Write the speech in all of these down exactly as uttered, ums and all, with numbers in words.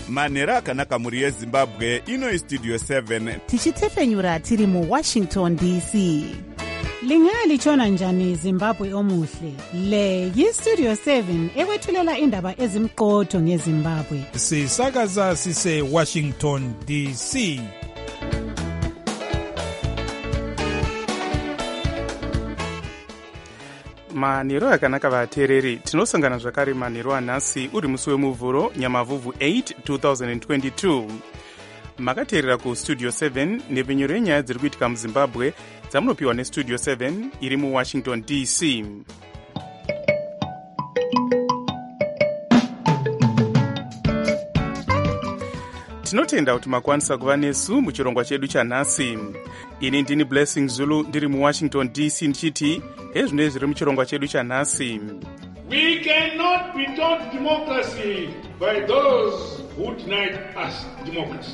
manhero akanaka mhuri yezimbabwe. ino istudio seven tichitefenyura tiri muwashington D C. Lingalitshona njani Zimbabwe omuhle? Le yistudio seven ekwethulela indaba ezimqotho ngeZimbabwe. Sisakaza sise Washington D C. manhero akanaka vateereri, tinosangana zvakare manhero anhasi uri musi wemuvhuro nyamavhuvhu eight two thousand twenty-two. makateerera kustudio seven nepfenyuro yenyaya dziri kuitika muzimbabwe dzamunopiwa nestudio seven iri muwashington D C. tinotenda kuti makwanisa kuva nesu muchirongwa chedu chanhasi. ini ndini Blessing Zulu ndiri muwashington D C ndichiti ezvino zviri muchirongwa chedu chanhasi. We cannot be taught democracy by those who denied us democracy.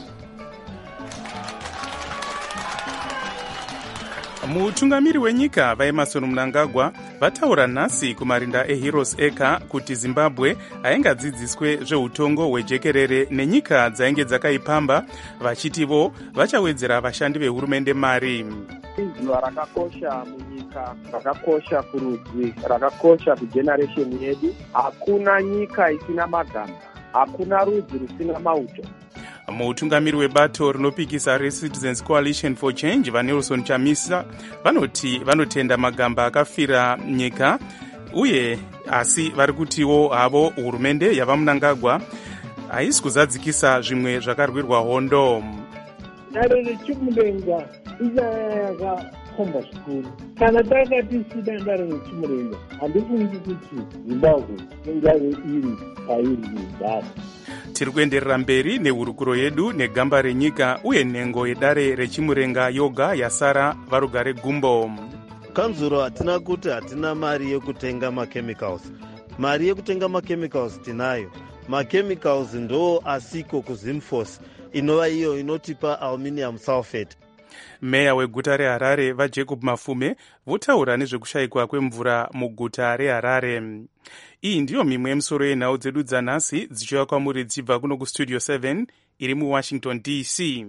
mutungamiri wenyika vaEmmerson Mnangagwa vataura nhasi kumarinda eHeroes Acre kuti Zimbabwe aingadzidziswe zveutongo hwejekerere nenyika dzainge dzakaipamba, vachitivo vachawedzera vashandi vehurumende mari. Izuva rakakosha munyika, rakakosha kurudzi, rakakosha kugeneration yedu. Hakuna nyika isina magamba, hakuna rudzi rusina mauto. mutungamiri webato rinopikisa reCitizens Coalition for Change vaNelson Chamisa vanoti vanotenda magamba akafira nyika uye asi vari kutiwo havo hurumende yavaMnangagwa haisi kuzadzikisa zvimwe zvakarwirwa hondo. Nhare rechimurenga inyaya yakakomba zvikuru. Kana takati sida nhare rechimurenga, handifungi kuti Zimbabwe ingave iri pairi nhare. tiri kuenderera mberi nehurukuro yedu negamba renyika uye nhengo yedare rechimurenga yoga yasara varugare gumbo. kanzuro hatina kuti hatina mari yekutenga machemicals. mari yekutenga machemicals tinayo. machemicals ndo asiko kuZimforce inova iyo inotipa aluminium sulfate. meya weguta reHarare vaJacob Mafume votaura nezvekushayikwa kwemvura muguta reHarare. iyi ndiyo mimwe yemusoro yenhau dzedu dzanhasi dzichiuya kwamuri dzichibva kuno kustudio seven iri muwashington D C.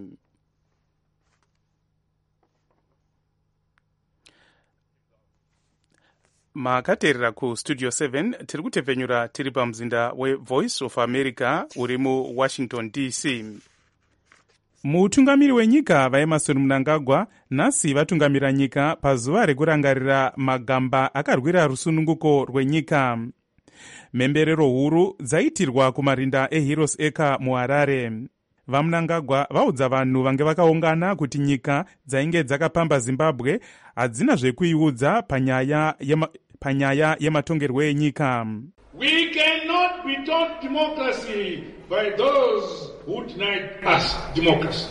makateerera kustudio seven tiri kutepfenyura tiri pamuzinda weVoice of America uri muwashington D C. mutungamiri wenyika vaEmmerson Mnangagwa nhasi vatungamira nyika pazuva rekurangarira magamba akarwira rusununguko rwenyika. mhemberero huru dzaitirwa kumarinda eHeroes Acre muHarare. vaMnangagwa vaudza vanhu vange vakaungana kuti nyika dzainge dzakapamba Zimbabwe hadzina zvekuiudza panyaya yema, panyaya yematongerwo enyika. We cannot be taught democracy by those who denied us democracy.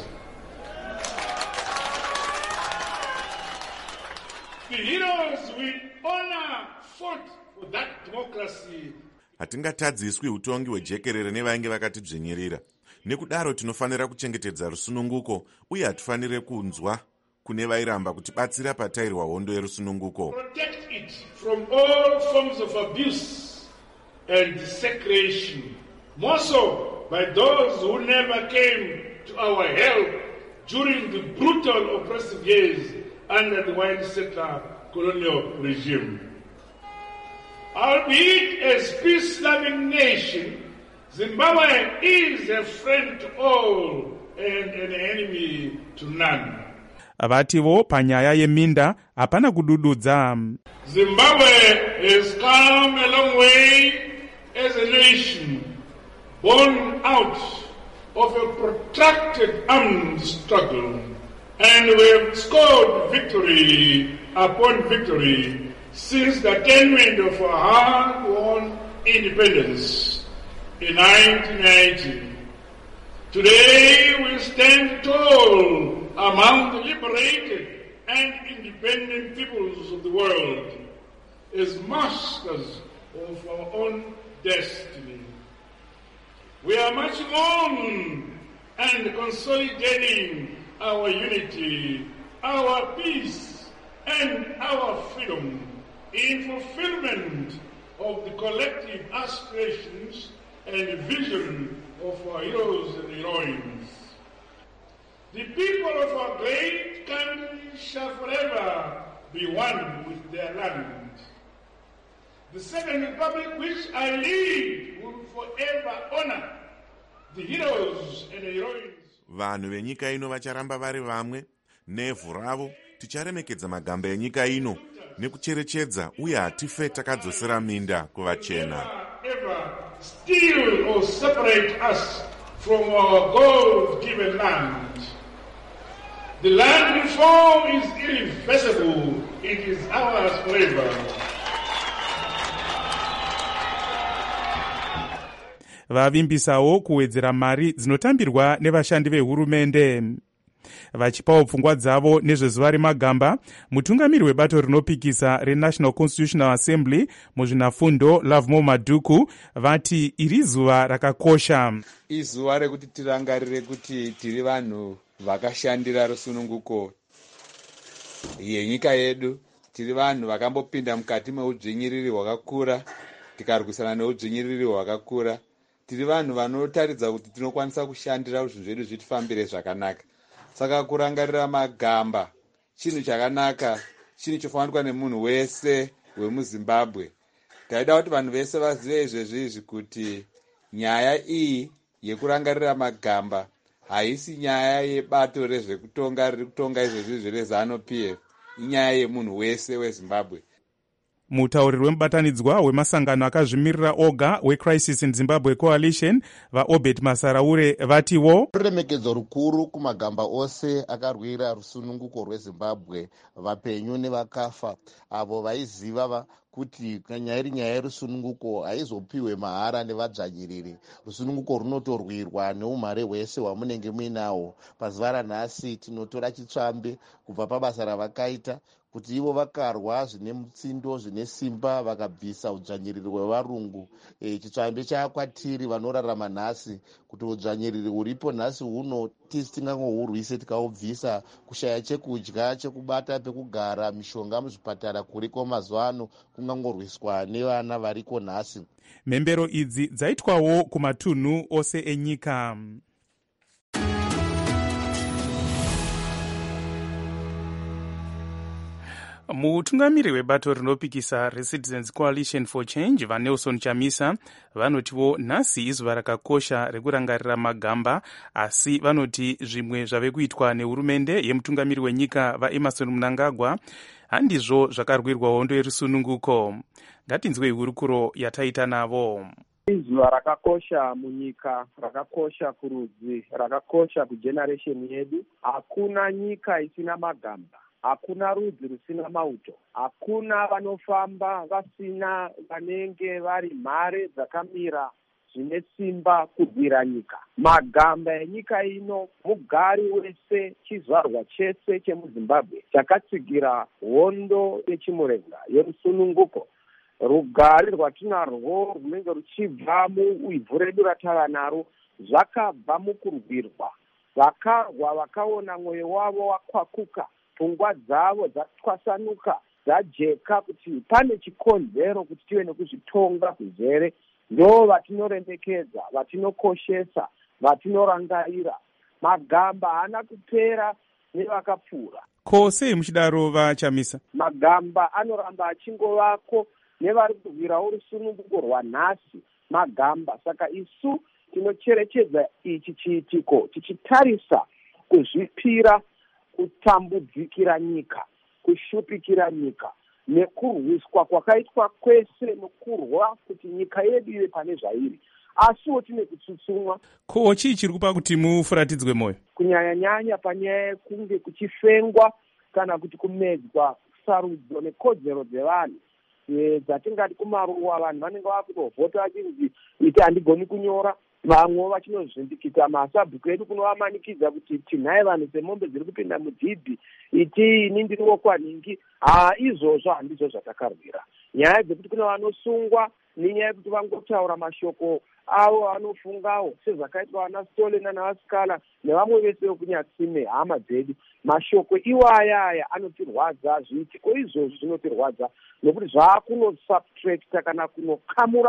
The heroes with honor fought for that democracy. hatingatadziswi utongi hwejekerere nevainge vakatidzvinyirira. nekudaro tinofanira kuchengetedza rusununguko uye hatifanire kunzwa kune vairamba kutibatsira patairwa hondo yerusununguko. Protect it from all forms of abuse and desecration, more so by those who never came to our help during the brutal oppressive years under the white settler colonial regime. Albeit as peace-loving nation, Zimbabwe is a friend to all and an enemy to none. vativo panyaya yeminda hapana kudududza. Zimbabwe has come a long way as a nation born out of a protracted armed struggle, and we have scored victory upon victory since the attainment of our hard-won independence in nineteen ninety. Today we stand tall among the liberated and independent peoples of the world as masters of our own destiny. We are marching on and consolidating our unity, our peace, and our freedom in fulfillment of the collective aspirations and vision of our heroes and heroines. The people of our great country shall forever be one with their land. The Second Republic which I lead will forever honor the heroes and the heroines. Vanhu venyika ino vacharamba vari vamwe, nevhu ravo ticharemekedza magamba enyika ino nekucherechedza uye hatife takadzosera minda kuvachena. Ever steal or separate us from our God-given land. The land reform is irreversible. It is ours forever. Vavimbisawo kuwedzera mari dzinotambirwa nevashandi vehurumende. Vachipawo pfungwa dzavo nezvezuva remagamba, mutungamiri webato rinopikisa reNational Constitutional Assembly muzvinafundo Lovemore Madhuku vati iri zuva rakakosha. Izuva rekuti tirangarire kuti tiri vanhu vakashandira rusununguko yenyika yedu, tiri vanhu vakambopinda mukati meudzvinyiriri hwakakura tikarwisana neudzvinyiriri hwakakura, tiri vanhu vanotaridza kuti tinokwanisa kushandira kuti zvinhu zvedu zvitifambire zvakanaka. Saka kurangarira magamba chinhu chakanaka, chinhu chofanirwa nemunhu wese wemuZimbabwe. Taida kuti vanhu vese vazive izvezvi kuti nyaya iyi yekurangarira magamba haisi nyaya yebato rezvekutonga riri kutonga izvezvi zvereZANU P F, inyaya yemunhu wese weZimbabwe. Mutauriri wemubatanidzwa wemasangano akazvimirira oga weCrisis in Zimbabwe Coalition vaObert Masaraure vatiwo ruremekedzo rukuru kumagamba ose akarwira rusununguko rweZimbabwe, vapenyu nevakafa, avo vaiziva kuti nyaya iri nyaya yerusununguko haizopiwe mahara nevadzvanyiriri. Rusununguko runotorwirwa neumhare hwese hwamunenge muinawo. Pazuva ranhasi tinotora chitsvambe kubva pabasa ravakaita kuti ivo vakarwa zvine mutsindo zvine simba vakabvisa udzvanyiriri hwevarungu. E, chitsvambe chaakwatiri vanorarama nhasi kuti udzvanyiriri huripo nhasi huno tisi tingangohurwise tikaubvisa, kushaya chekudya, chekubata, pekugara, mishonga muzvipatara kuriko mazuva ano kungangorwiswa nevana variko nhasi. Mhembero idzi dzaitwawo kumatunhu ose enyika. Mutungamiri webato rinopikisa reCitizens Coalition for Change vaNelson Chamisa vanotiwo nhasi izuva rakakosha rekurangarira magamba, asi vanoti zvimwe zvave kuitwa nehurumende yemutungamiri wenyika vaEmmerson Mnangagwa handizvo zvakarwirwa hondo yerusununguko. Ngatinzwei hurukuro yataita navo. Izuva rakakosha munyika, rakakosha kurudzi, rakakosha kugeneration yedu. Hakuna nyika isina magamba, hakuna rudzi rusina mauto, hakuna vanofamba vasina vanenge vari mhare dzakamira zvine simba kurwira nyika. Magamba enyika ino, mugari wese, chizvarwa chese chemuZimbabwe chakatsigira hondo yechimurenga yerusununguko. Rugare rwatinarwo runenge ruchibva muivhu redu ratava naro zvakabva mukurwirwa. Vakarwa vakaona mwoyo wavo wakwakuka, pfungwa dzavo dzatwasanuka, dzajeka kuti pane chikonzero kuti tive nekuzvitonga kuzere. Ndo vatinorembekedza, vatinokoshesa, vatinorangarira. Magamba haana kupera nevakapfuura. Ko sei muchidaro vaChamisa? Magamba anoramba achingovako nevari kurwirawo rusununguko rwanhasi magamba. Saka isu tinocherechedza ichi chiitiko tichitarisa kuzvipira, kutambudzikira nyika, kushupikira nyika, nekurwiswa kwakaitwa kwese nokurwa kuti nyika yedu ive pane zvairi, asiwo tine kutsutsumwa. Ko chii chiri kupa kuti mufuratidzwe moyo? Kunyanya-nyanya panyaya yekunge kuchifengwa kana kuti kumedzwa sarudzo nekodzero dzevanhu dzatingati kumaruwa. Vanhu vanenge vakutovhota vachinzi iti handigoni kunyora, vamwe vachinozvindikita masabhuku edu kunovamanikidza kuti tinhai vanhu semombe dziri kupinda mudhibhi, iti ini ndiri wokwanhingi. Haa, izvozvo handizvo zvatakarwira. Nyaya dzekuti kuna vanosungwa nenyaya yekuti vangotaura mashoko avo vanofungawo sezvakaitwa vana Stole nanaVasikala nevamwe vese vekunyatsime hama dzedu. Mashoko iwaya aya anotirwadza, zviitiko izvozvo zvinotirwadza, nokuti zvaakunosubtracta kana kunokamura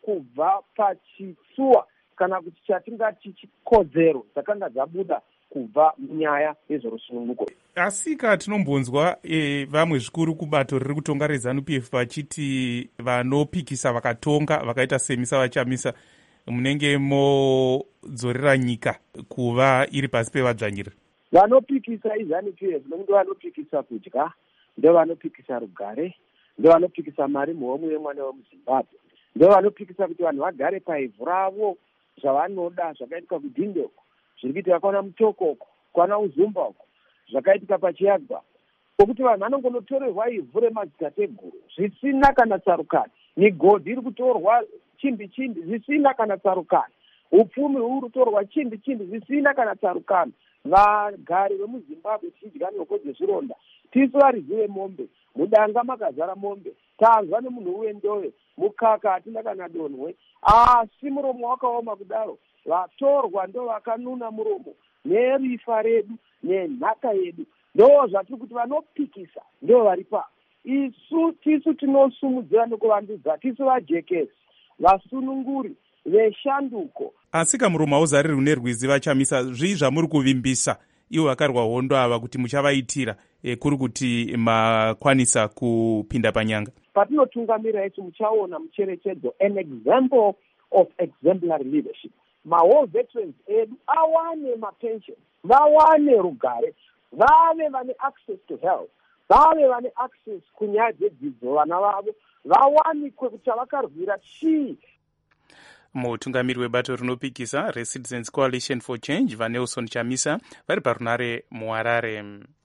kubva pachitsuwa kana kuti chatingati chikodzero dzakanga dzabuda kubva munyaya yezverusununguko. Asika tinombonzwa e, vamwe zvikuru kubato riri kutonga reZANU-P F vachiti vanopikisa vakatonga vakaita semisa vachamisa munenge modzorera nyika kuva iri pasi pevadzvanyiri. Vanopikisa iZANU-P F nokuti vanopikisa kudya, ndo vanopikisa rugare, ndo vanopikisa mari muhomwe yemwana wemuZimbabwe, ndo vanopikisa kuti vanhu vagare paivhu ravo zvavanoda zvakaitika kudhindeko, zviri kuitika kwana Mutokoko, kwana Uzumba uko, zvakaitika paChiagwa, pokuti vanhu vanongonotorerwa ivhu remadzitateguru zvisina kana tsarukano, migodhi iri kutorwa chimbi chimbi zvisina kana tsarukano, upfumi huri kutorwa chimbi chimbi zvisina kana tsarukano. Vagari vemuZimbabwe tichidya nhoko dzezvironda, tisu varidzi vemombe, mudanga makazara mombe, tanzwa nemunhu wendove, mukaka hatina kana donhwe, asi muromo wakaoma kudaro. Vatorwa ndo vakanuna muromo nerifa redu nenhaka yedu, ndo zvatiri kuti vanopikisa ndo varipa. Isu tisu tinosumudzira nekuvandudza, tisu vajekesi, vasununguri, veshanduko. Asika muromo hauzariri une rwizi vachamisa, zvii zvamuri kuvimbisa ivo vakarwa hondo ava kuti muchavaitira e, kuri kuti makwanisa kupinda panyanga? Patinotungamira isu muchaona mucherechedzo, an example of exemplary leadership. Mawo veterans edu awane mapension, vawane rugare, vave vane access to health, vave vane access kunyaya dzedzidzo vana vavo, vawanikwe kuti vakarwira chii. Mutungamiri webato rinopikisa reCitizens Coalition for Change vaNelson Chamisa vari parunare muHarare.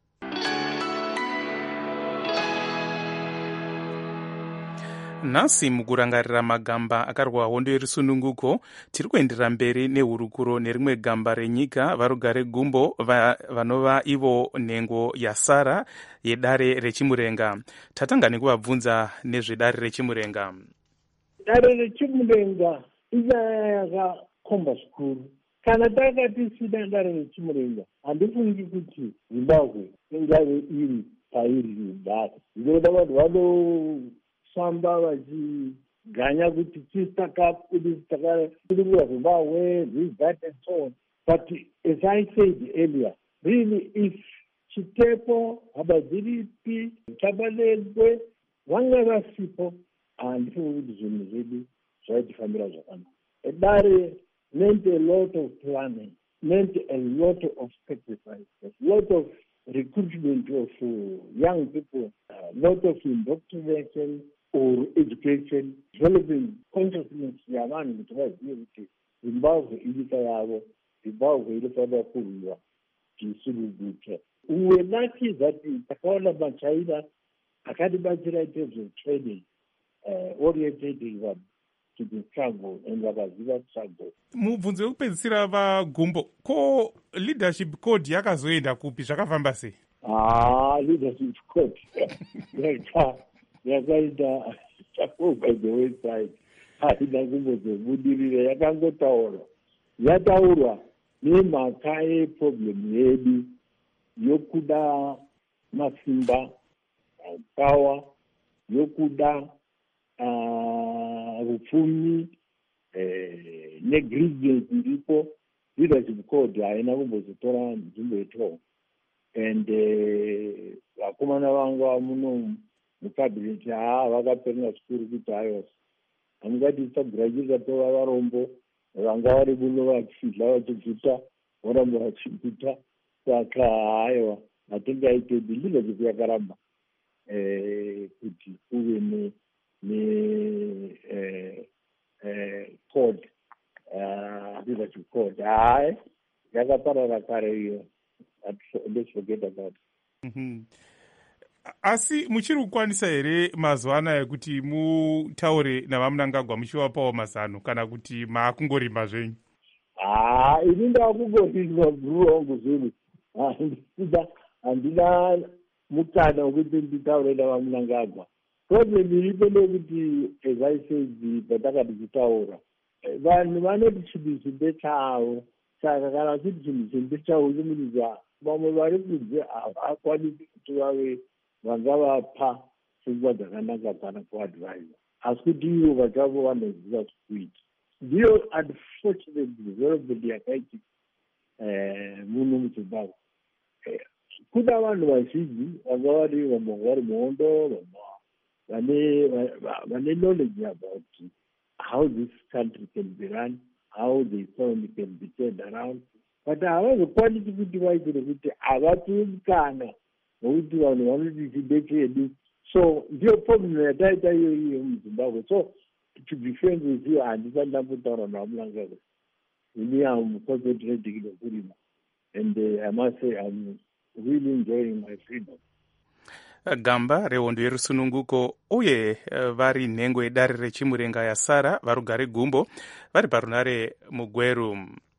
Nhasi mukurangarira magamba akarwa hondo yerusununguko, tiri kuenderera mberi nehurukuro nerimwe gamba renyika varugare gumbo va, vanova ivo nhengo yasara yedare rechimurenga. Tatanga nekuvabvunza nezvedare rechimurenga. Dare rechimurenga inyaya yakakomba zvikuru. Kana takati sida dare rechimurenga, handifungi kuti Zimbabwe ingave iri pairi dare. Zvinoda vanhu vano famba vachiganya kuti tistakakudistakakudikura Zimbabwe, this, that and so on. But as I said earlier, really if Chitepo, Habaziripi, Chabalekwe, vanga vasipo, handifungi kuti zvinhu zvedu zvaitifambira zvakanaka. Dare meant a lot of planning, meant a lot of sacrifice, a lot of recruitment of uh, young people, a lot of indoctrination or education, developing consciousness yavanhu kuti vazive kuti Zimbabwe inyika yavo, Zimbabwe inofanira kurwiwa tisununguke. Uwe lucky that takaona maChina akatibatsira in terms of training, uh, orientating them to the struggle and vakaziva struggle. Mubvunzo wekupedzisira vagumbo, ko leadership code yakazoenda kupi, zvakafamba sei? Ah, leadership code yakaita chako by the wayside, haina kumbozobudirira, yakangotaura yataurwa nemhaka yeproblem yedu yokuda masimba, power, yokuda rupfumi uh, negligence iripo. Leadership code haina kumbozotora nzvimbo yeto. And vakomana uh, vanga muno mukabineti haa vakapenga zvikuru kuti hayo hamungati tisagraduate tova varombo vanga vari muno vachidla vachiguta voramba vachiguta saka haiwa hatingaitedi leadership yakaramba kuti kuve ne ne code leadership code hai yakaparara kare iyo. Let's forget about it. Mm-hmm. Asi muchiri kukwanisa here mazuva anaya kuti mutaure navaMnangagwa muchivapawo mazano kana kuti maakungorima zvenyu? Ah, ini ndakungorima guru wangu zvinhu. Handina handina mukana wekuti nditaure navaMnangagwa. Problem iripo ndekuti as I said patakati kutaura vanhu vanoti chinhu chindechavo, saka kana kuti chinhu chindechavo chimuridza vamwe vari kunze havakwanisi kuti vave vanga vapa pfungwa dzakanaka kana kuadvisa. asi kuti ivo vachavo vanoziva zvekuita. Ndiyo unfortunate development yakaitika muno muzimbabwe. Kuna vanhu vazhinji vanga vari vamwe vari muhondo, vane knowledge about how this country can be run, how the economy can be turned around, but havazokwanisi kuti vaite nekuti havapiwe mukana nokuti vanhu vanoti chide chedu. So ndiyo problem yataita iyo iyo muzimbabwe. So to be frank with you, handisati ndambotaura naMunangagwa. Ini am concentrating nokurima, and uh, I must say I'm really enjoying my freedom. Gamba rehondo yerusununguko uye uh, vari nhengo yedare rechimurenga yasara varugare gumbo vari parunare mugweru.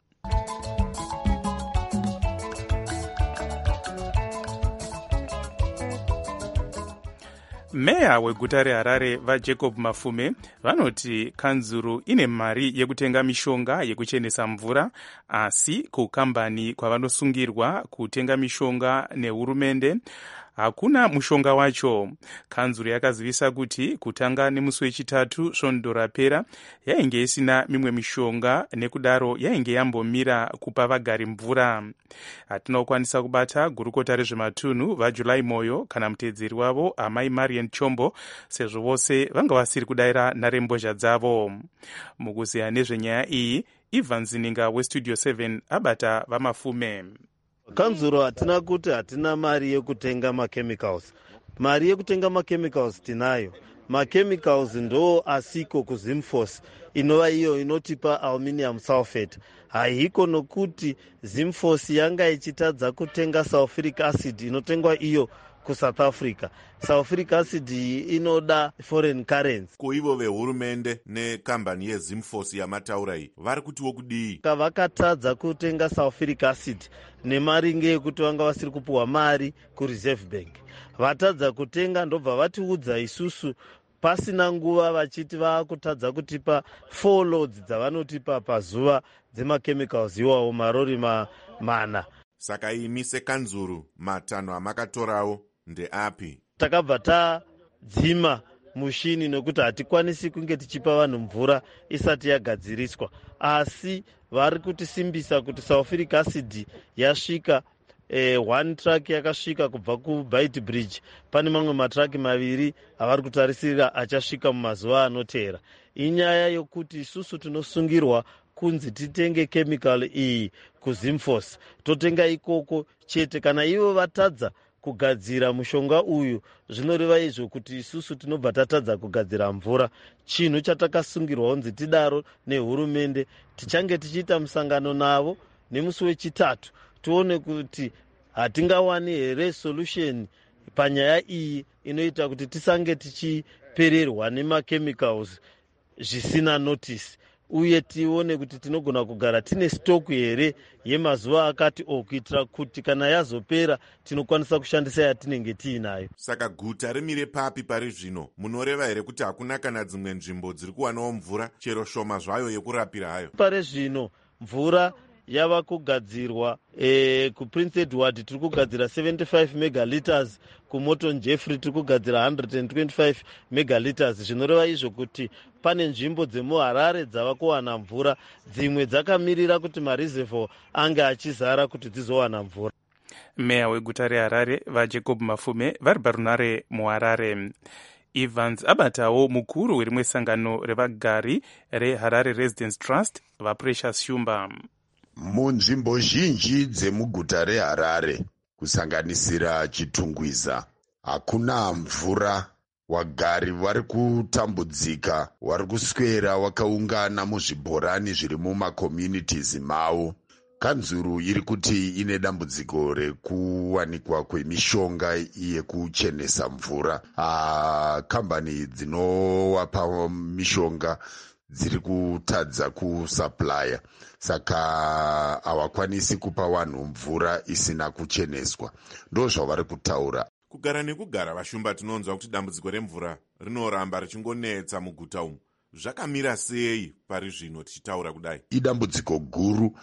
Meya weguta reHarare vaJacob Mafume vanoti kanzuru ine mari yekutenga mishonga yekuchenesa mvura, asi kukambani kwavanosungirwa kutenga mishonga nehurumende hakuna mushonga wacho. Kanzuru yakazivisa kuti kutanga nemusi wechitatu svondo rapera yainge isina mimwe mishonga, nekudaro yainge yambomira kupa vagari mvura. Hatina kukwanisa kubata gurukota rezvematunhu vaJulai Moyo kana muteedzeri wavo amai Marian Chombo, sezvo vose vanga vasiri kudayira nharembozha dzavo. Mukuziya nezvenyaya iyi, Ivan Zininga westudio seven abata vaMafume. Kanzuro hatina kuti hatina mari yekutenga machemicals. Mari yekutenga machemicals tinayo. Machemicals ndo asiko kuZimforce inova iyo inotipa aluminium sulfate. Haiko nokuti Zimforce yanga ichitadza kutenga sulfuric acid inotengwa iyo kuSouth Africa. Sulfuric acid inoda foreign currency. Kuivo vehurumende nekambani yeZimforce yamataura iyi vari kutiwo kudii? Vakatadza kutenga sulfuric acid nemari ngeyekuti vanga vasiri kupuwa mari kuReserve Bank. Vatadza kutenga ndobva vatiudza isusu pasina nguva vachiti vaakutadza kutipa four loads dzavanotipa pazuva dzemachemicals iwawo marori ma, mana. Saka imi sekanzuru matanho amakatorawo ndeapi? Takabva tadzima mushini nokuti hatikwanisi kunge tichipa vanhu mvura isati yagadziriswa, asi vari kutisimbisa kuti sulfuric acid yasvika. Eh, one truck yakasvika kubva kuBite Bridge. Pane mamwe matraki maviri avari kutarisira achasvika mumazuva anoteera. Inyaya yokuti isusu tinosungirwa kunzi titenge chemical iyi kuZimforce, totenga ikoko chete. Kana ivo vatadza kugadzira mushonga uyu, zvinoreva izvo kuti isusu tinobva tatadza kugadzira mvura. Chinhu chatakasungirwa kunzi tidaro nehurumende. Tichange tichiita musangano navo nemusi wechitatu tuone kuti hatingawani here solution panyaya iyi inoita kuti tisange tichipererwa nemachemicals zvisina notice, uye tione kuti tinogona kugara tine stock here yemazuva akati okuitira kuti kana yazopera tinokwanisa kushandisa yatinenge tiinayo. Saka guta rimire papi pari zvino? Munoreva here kuti hakuna kana dzimwe nzvimbo dziri kuwanawo mvura chero shoma zvayo yekurapira hayo? Pari zvino mvura yava kugadzirwa e, kuPrince Edward tiri kugadzira seventy-five megaliters, kuMorton Jeffrey tiri kugadzira one hundred twenty-five megaliters. Zvinoreva izvo kuti pane nzvimbo dzemuHarare dzava kuwana mvura, dzimwe dzakamirira kuti mareservoir ange achizara kuti dzizowana mvura. Meya weguta reHarare vaJacob Mafume vari parunare muHarare. Evans abatawo mukuru werimwe sangano revagari reHarare Residence Trust vaPrecious Shumba. Munzvimbo zhinji dzemuguta reHarare kusanganisira Chitungwiza hakuna mvura. Wagari vari kutambudzika, vari kuswera wakaungana muzvibhorani zviri mumakommunities mavo. Kanzuru iri kuti ine dambudziko rekuwanikwa kwemishonga yekuchenesa mvura. Ah, kambani dzinowapa mishonga dziri kutadza kusuplya, saka havakwanisi kupa vanhu mvura isina kucheneswa. Ndo zvavari kutaura. Kugara nekugara Vashumba tinonzwa kuti dambudziko remvura rinoramba richingonetsa muguta umu. Zvakamira sei pari zvino tichitaura kudai? Idambudziko guru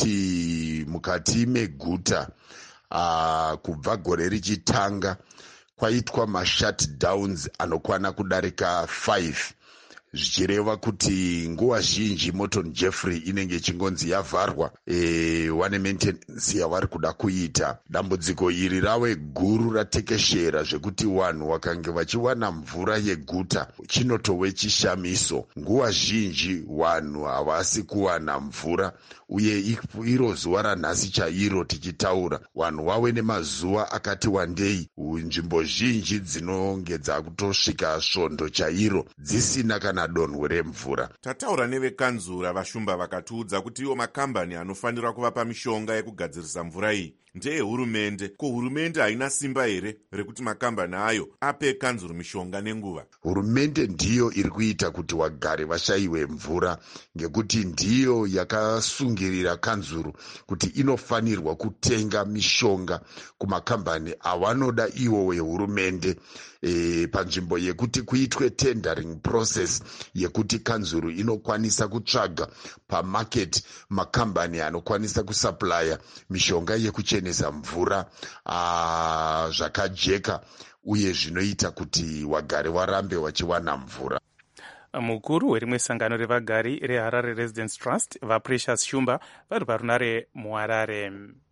ngekuti mukati meguta uh, kubva gore richitanga kwaitwa mashutdowns anokwana kudarika five, zvichireva kuti nguva zhinji Morton Jeffrey inenge ichingonzi yavharwa e, wane maintenance yavari kuda kuita. Dambudziko iri rave guru ratekeshera zvekuti vanhu vakange vachiwana mvura yeguta chinotove chishamiso. Nguva zhinji vanhu havasi kuwana mvura, uye iro zuva ranhasi chairo tichitaura vanhu vave nemazuva akati wandei, nzvimbo zhinji dzinonge dzakutosvika svondo chairo dzisina kana donhwe remvura. Tataura nevekanzura vashumba vakatiudza kuti iwo makambani anofanira kuvapa mishonga yekugadzirisa mvura iyi ndeyehurumende. Ko, hurumende haina simba here rekuti makambani ayo ape kanzuru mishonga nenguva? Hurumende ndiyo iri kuita kuti wagari vashayiwe mvura, ngekuti ndiyo yakasungirira kanzuru kuti inofanirwa kutenga mishonga kumakambani avanoda iwo wehurumende, e, panzvimbo yekuti kuitwe tendering process yekuti kanzuru inokwanisa kutsvaga pamarket makambani anokwanisa kusuplya mishonga yekuchenesa mvura aa, zvakajeka, uye zvinoita kuti wagari warambe wachiwana mvura. Mukuru werimwe sangano revagari reHarare Residence Trust vaPrecious Shumba vari parunare muHarare.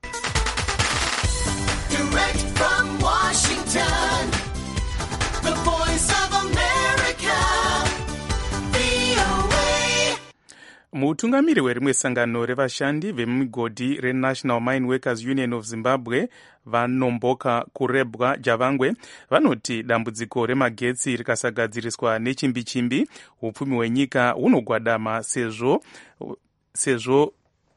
Direct from Washington, the voice of America, V O A. Mutungamiri werimwe sangano revashandi vemigodhi reNational Mine Workers Union of Zimbabwe vanomboka kurebwa Javangwe vanoti dambudziko remagetsi rikasagadziriswa nechimbi-chimbi upfumi hwenyika hunogwadama sezvo sezvo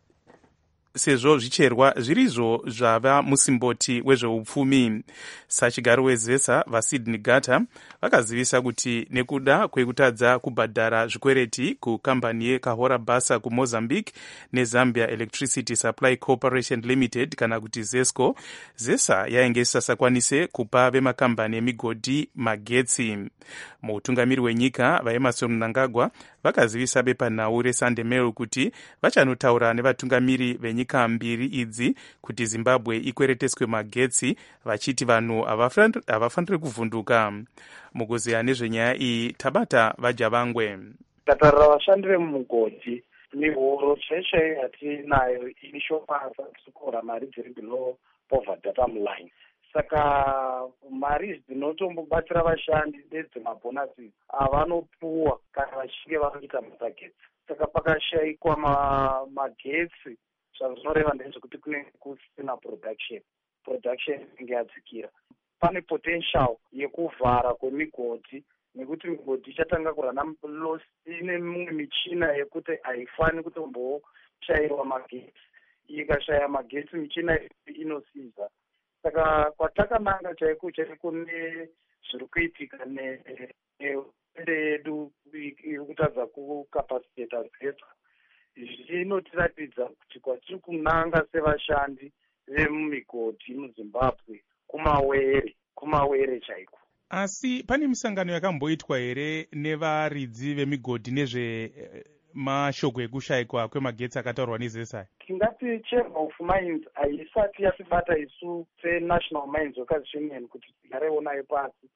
sezvo zvicherwa zvirizvo zvava musimboti wezveupfumi. Sachigaro wezesa vaSydney Gata vakazivisa kuti nekuda kwekutadza kubhadhara zvikwereti kukambani yeKahora Basa kuMozambique neZambia Electricity Supply Corporation Limited kana kuti ZESCO, zesa yainge isasakwanise kupa vemakambani emigodhi magetsi. Mutungamiri wenyika vaEmmerson Mnangagwa vakazivisa bepanhau reSunday Mail kuti vachanotaura nevatungamiri venyika mbiri idzi kuti Zimbabwe ikwereteswe magetsi, vachiti vanhu havafaniri kuvhunduka. Mukuziya nezvenyaya iyi tabata vaJavangwe. Tatarira vashandi vemugodhi mihoro chaichai hatinayo inishopasa kusukura mari dziri below poverty data line. Saka mari dzinotombobatsira vashandi ndedzemabhonasi avanopuwa kana vachinge vanoita magetsi. Saka pakashayikwa magetsi zvazvinoreva ndezvekuti kunenge kusina production production inenge yadzikira. Pane potential yekuvhara kwemigodhi nekuti migodhi ichatanga kurana loss ine mimwe michina yekuti haifani kutomboshayirwa magetsi. Ikashaya magetsi michina inosiza. Saka kwatakananga chaiko chaiko nezviri kuitika nehurumende yedu iri kutadza kukapasiteta dzedza, zvinotiratidza kuti kwatiri kunanga sevashandi vemumigodhi muZimbabwe kumawere kumawere chaiko. Asi pane misangano yakamboitwa here nevaridzi vemigodhi nezve mashoko ekushayikwa kwemagetsi akataurwa nezesai? Tingati Chamber of Mines haisati yatibata isu seNational Mines Workers Union kuti tigarewo nayo pasi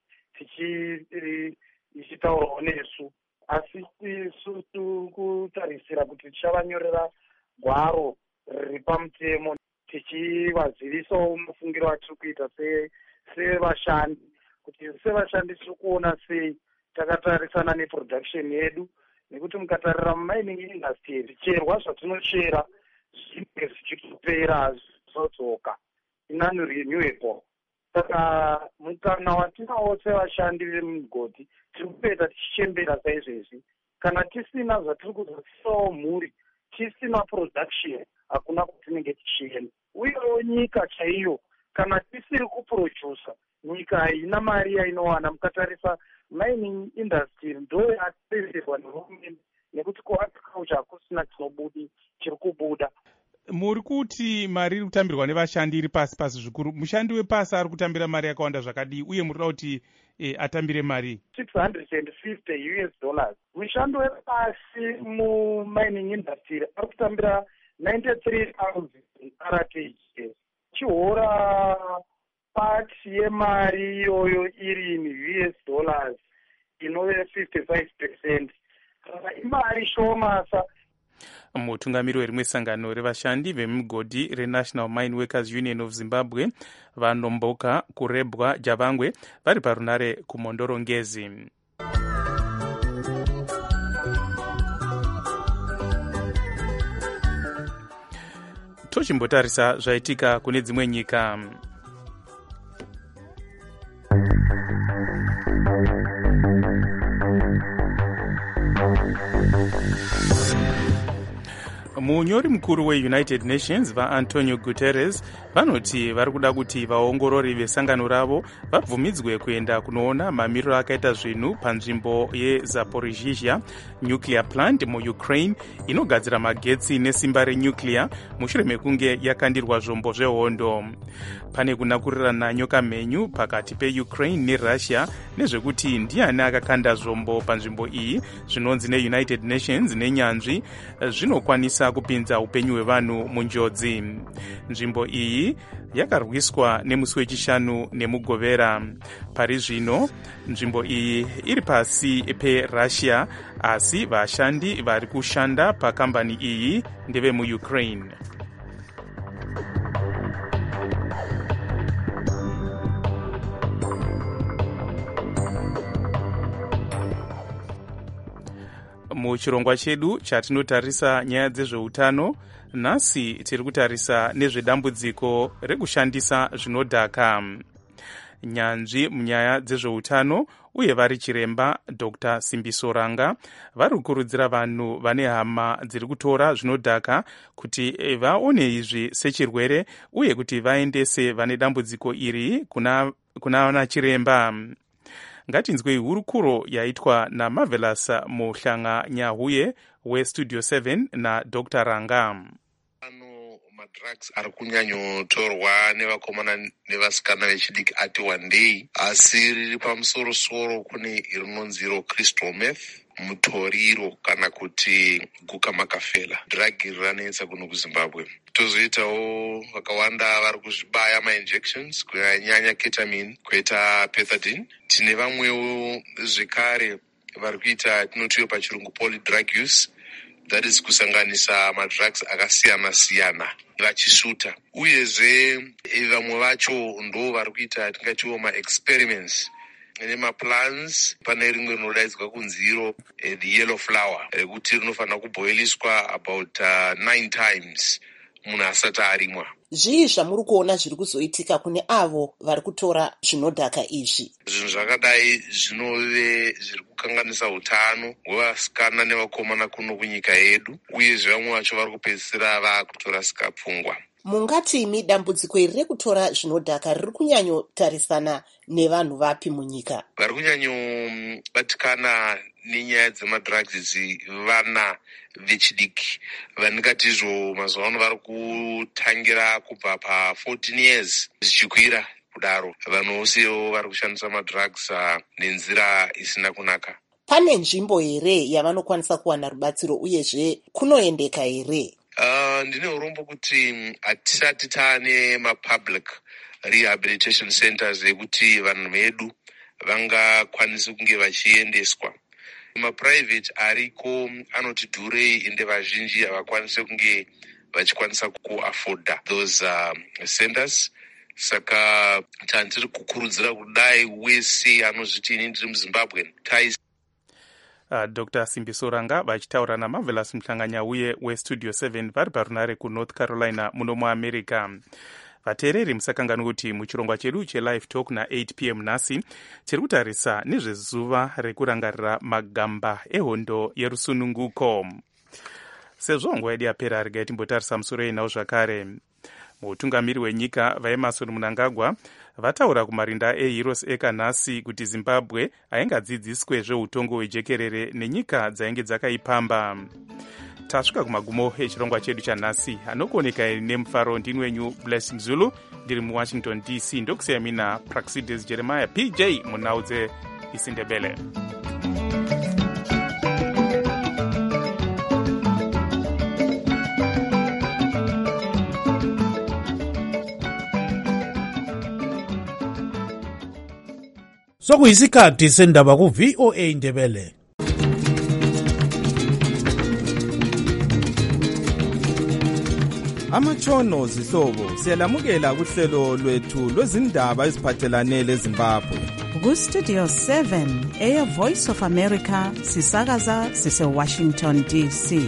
tichitaurawo nesu, asi isu tikutarisira kuti tichavanyorera gwaro riri pamutemo tichivazivisawo mufungiro watiri kuita sevashandi kuti sevashandi tiri kuona sei takatarisana neproduction yedu, nekuti mukatarira mumining industry zvicherwa zvatinochera zvinenge zvichitopera hazvizodzoka inani renewable. Saka mukana watinawo sevashandi vemugodhi tiri kupedza tichichembera saizvezvi, kana tisina zvatiri kuzotisawo mhuri, tisina production hakuna kwatinenge tichienda. Uyewo nyika chaiyo kana tisiri kuprodusa nyika haina mari yainowana. Mukatarisa mining industry ndo yatipedzerwa nehurumende nekuti kuagriculture hakusina chinobudi chiri kubuda. Muri kuti mari iri kutambirwa nevashandi iri pasi pasi zvikuru. Mushandi wepasi ari kutambira mari yakawanda zvakadii uye muri kuda kuti e, atambire mari six hundred fifty U S dollars. Mushandi wepasi mumining industry ari kutambira ninety-three thousand R T G S. Chihora part yemari iyoyo iri in U S dollars inove fifty-five percent. Imari shomasa. Mutungamiri werimwe sangano revashandi vemugodhi reNational Mine Workers Union of Zimbabwe vanomboka kurebwa Javangwe vari parunare kumondorongezi. Tochimbotarisa zvaitika kune dzimwe nyika. Munyori mukuru weUnited Nations vaAntonio Guterres vanoti vari kuda kuti vaongorori vesangano ravo vabvumidzwe kuenda kunoona mamiriro akaita zvinhu panzvimbo yeZaporizhzhia nuclear plant muUkraine inogadzira magetsi nesimba renuclear mushure mekunge yakandirwa zvombo zvehondo. Pane kunakurirana nyoka mhenyu pakati peUkraine neRussia nezvekuti ndiani akakanda zvombo panzvimbo iyi zvinonzi neUnited Nations nenyanzvi zvinokwanisa kupinza upenyu hwevanhu munjodzi. Nzvimbo iyi yakarwiswa nemusi wechishanu nemugovera. Pari zvino nzvimbo iyi iri pasi peRussia asi vashandi vari kushanda pakambani iyi ndeve muUkraine. Muchirongwa chedu chatinotarisa nyaya dzezveutano, nhasi tiri kutarisa nezvedambudziko rekushandisa zvinodhaka. Nyanzvi munyaya dzezveutano uye vari chiremba Doctor Simbiso Ranga vari kukurudzira vanhu vane hama dziri kutora zvinodhaka kuti vaone izvi sechirwere uye kuti vaendese vane dambudziko iri kuna kuna ana chiremba. Ngatinzwei hurukuro yaitwa naMarvelous Muhlanga Nyahuye weStudio seven na Doctor Ranga. Madrugs ari kunyanyotorwa nevakomana nevasikana vechidiki ati one day, asi riri pamusoro-soro kune rinonzi iro crystal meth, mutoriro kana kuti guka makafela. Drug iri ranetsa kuno kuZimbabwe. Tozoitawo vakawanda vari kuzvibaya mainjections kunyanya ketamine, kwoita pethidine. Tine vamwewo zvekare vari kuita tinotiwo pachirungu polydrug use, that is kusanganisa madrugs akasiyana siyana vachisuta. Uyezve vamwe vacho ndo vari kuita tingatiwo ma-experiments nemaplans. Pane rimwe rinodaidzwa kunziro the yellow flower rekuti rinofanira kuboiliswa about uh, nine times munhu asati arimwa. Zvii zvamuri kuona zviri kuzoitika kune avo vari kutora zvinodhaka izvi? Zvinhu zvakadai zvinove zviri kukanganisa utano hwevasikana nevakomana kuno kunyika yedu, uyezve vamwe vacho vari kupedzisira vakutorasika pfungwa. Mungati imi dambudziko iri rekutora zvinodhaka riri kunyanyotarisana nevanhu vapi munyika? Vari kunyanyobatikana nenyaya dzemadrugs idzi vana vechidiki vandingatizvo mazuva ano vari kutangira kubva pa-fourteen years zvichikwira kudaro. Vanhu vosewo vari kushandisa madrugs nenzira isina kunaka. Pane nzvimbo here yavanokwanisa kuwana rubatsiro uyezve kunoendeka here? Uh, ndine urombo kuti hatisati taane mapublic rehabilitation centers ekuti vanhu vedu vangakwanisa kunge vachiendeswa. Maprivate ariko anoti dhurei ende vazhinji havakwanise kunge vachikwanisa kuafforda those uh, centers. Saka tandiri kukurudzira kudai wese anozviti ini ndiri muZimbabwe tais Uh, Doctor Simbiso Ranga vachitaura naMarvelous Muhlanga uye weStudio seven vari parunare kuNorth Carolina muno muAmerica. Vateereri musakanganwa kuti muchirongwa chedu chelive talk na-eight p m nhasi tiri kutarisa nezvezuva rekurangarira magamba ehondo yerusununguko. Sezvo nguva yedu yapera regai timbotarisa musoro yenhau zvakare. Mutungamiri wenyika vaEmmerson Mnangagwa vataura kumarinda eHeroes Acre nhasi kuti Zimbabwe aingadzidziswe zveutongo hwejekerere nenyika dzainge dzakaipamba. Tasvika kumagumo echirongwa chedu chanhasi. Anokuoneka nemufaro ndini wenyu Blessing Zulu ndiri muWashington D C. Ndokusiya mina Praxides Jeremiah P J munhau dzeIsindebele. sokuyisikhathi sendaba ku-V O A Ndebele. Amatshono zihlobo siyalamukela kuhlelo lwethu lwezindaba eziphathelane leZimbabwe. Ku-Studio seven, Air Voice of America, sisakaza sise-Washington D C.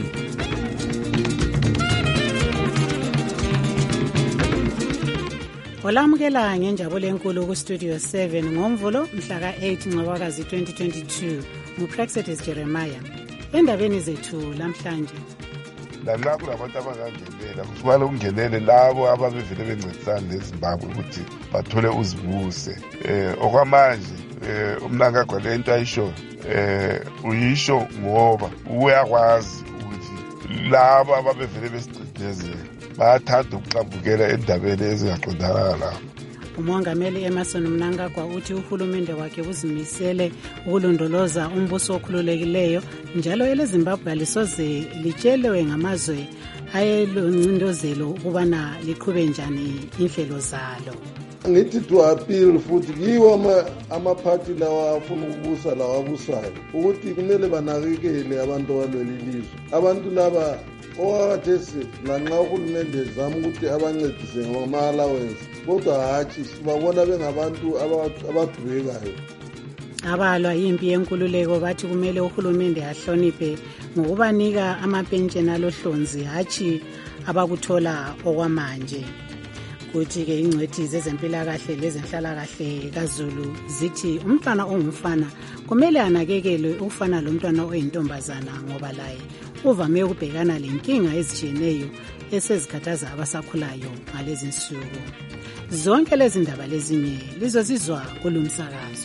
Olamukela ngenjabulo enkulu ku-Studio seven ngomvulo mhla ka-eight Ncwabakazi twenty twenty-two ngu-Praxedes Jeremiah. Endabeni zethu lamhlanje, lanxa kulabantu abangangenela kufanele kungenele labo ababevele bencedisana neZimbabwe ukuthi bathole uzibuse. Eh okwamanje eh uMnangagwa lento ayisho eh uyisho ngoba uyakwazi ukuthi labo ababevele besicindezela bayathanda ukuxambukela endabeni ezingaqondakala lapho. umongameli Emmerson Mnangagwa uthi uhulumende wakhe uzimisele ukulondoloza umbuso okhululekileyo njalo eleZimbabwe alisoze litshelwe ngamazwe ayelungcindezelo ukubana liqhube njani inhlelo zalo. Ngithi to appeal futhi kiwo amaphathi lawa afuna ukubusa lawa abusayo ukuthi kumele banakekele abantu balweli lizwe. Abantu laba owakathesi lanxa uhulumende zama ukuthi abancedise ngama-allowance kodwa hatshi sibabona bengabantu abadubekayo. Abalwa impi yenkululeko bathi kumele uhulumende ahloniphe ngokubanika amapentsheni alohlonzi hatshi abakuthola okwamanje. Kuthi-ke ingcwethi zezempilakahle lezenhlalakahle kaZulu zithi umntwana ongumfana kumele anakekelwe ufana lomntwana oyintombazana ngoba laye uvame ukubhekana lenkinga ezitshiyeneyo esezikhathaza abasakhulayo ngalezi nsuku. Zonke lezi ndaba lezinye lizozizwa kulumsakazo.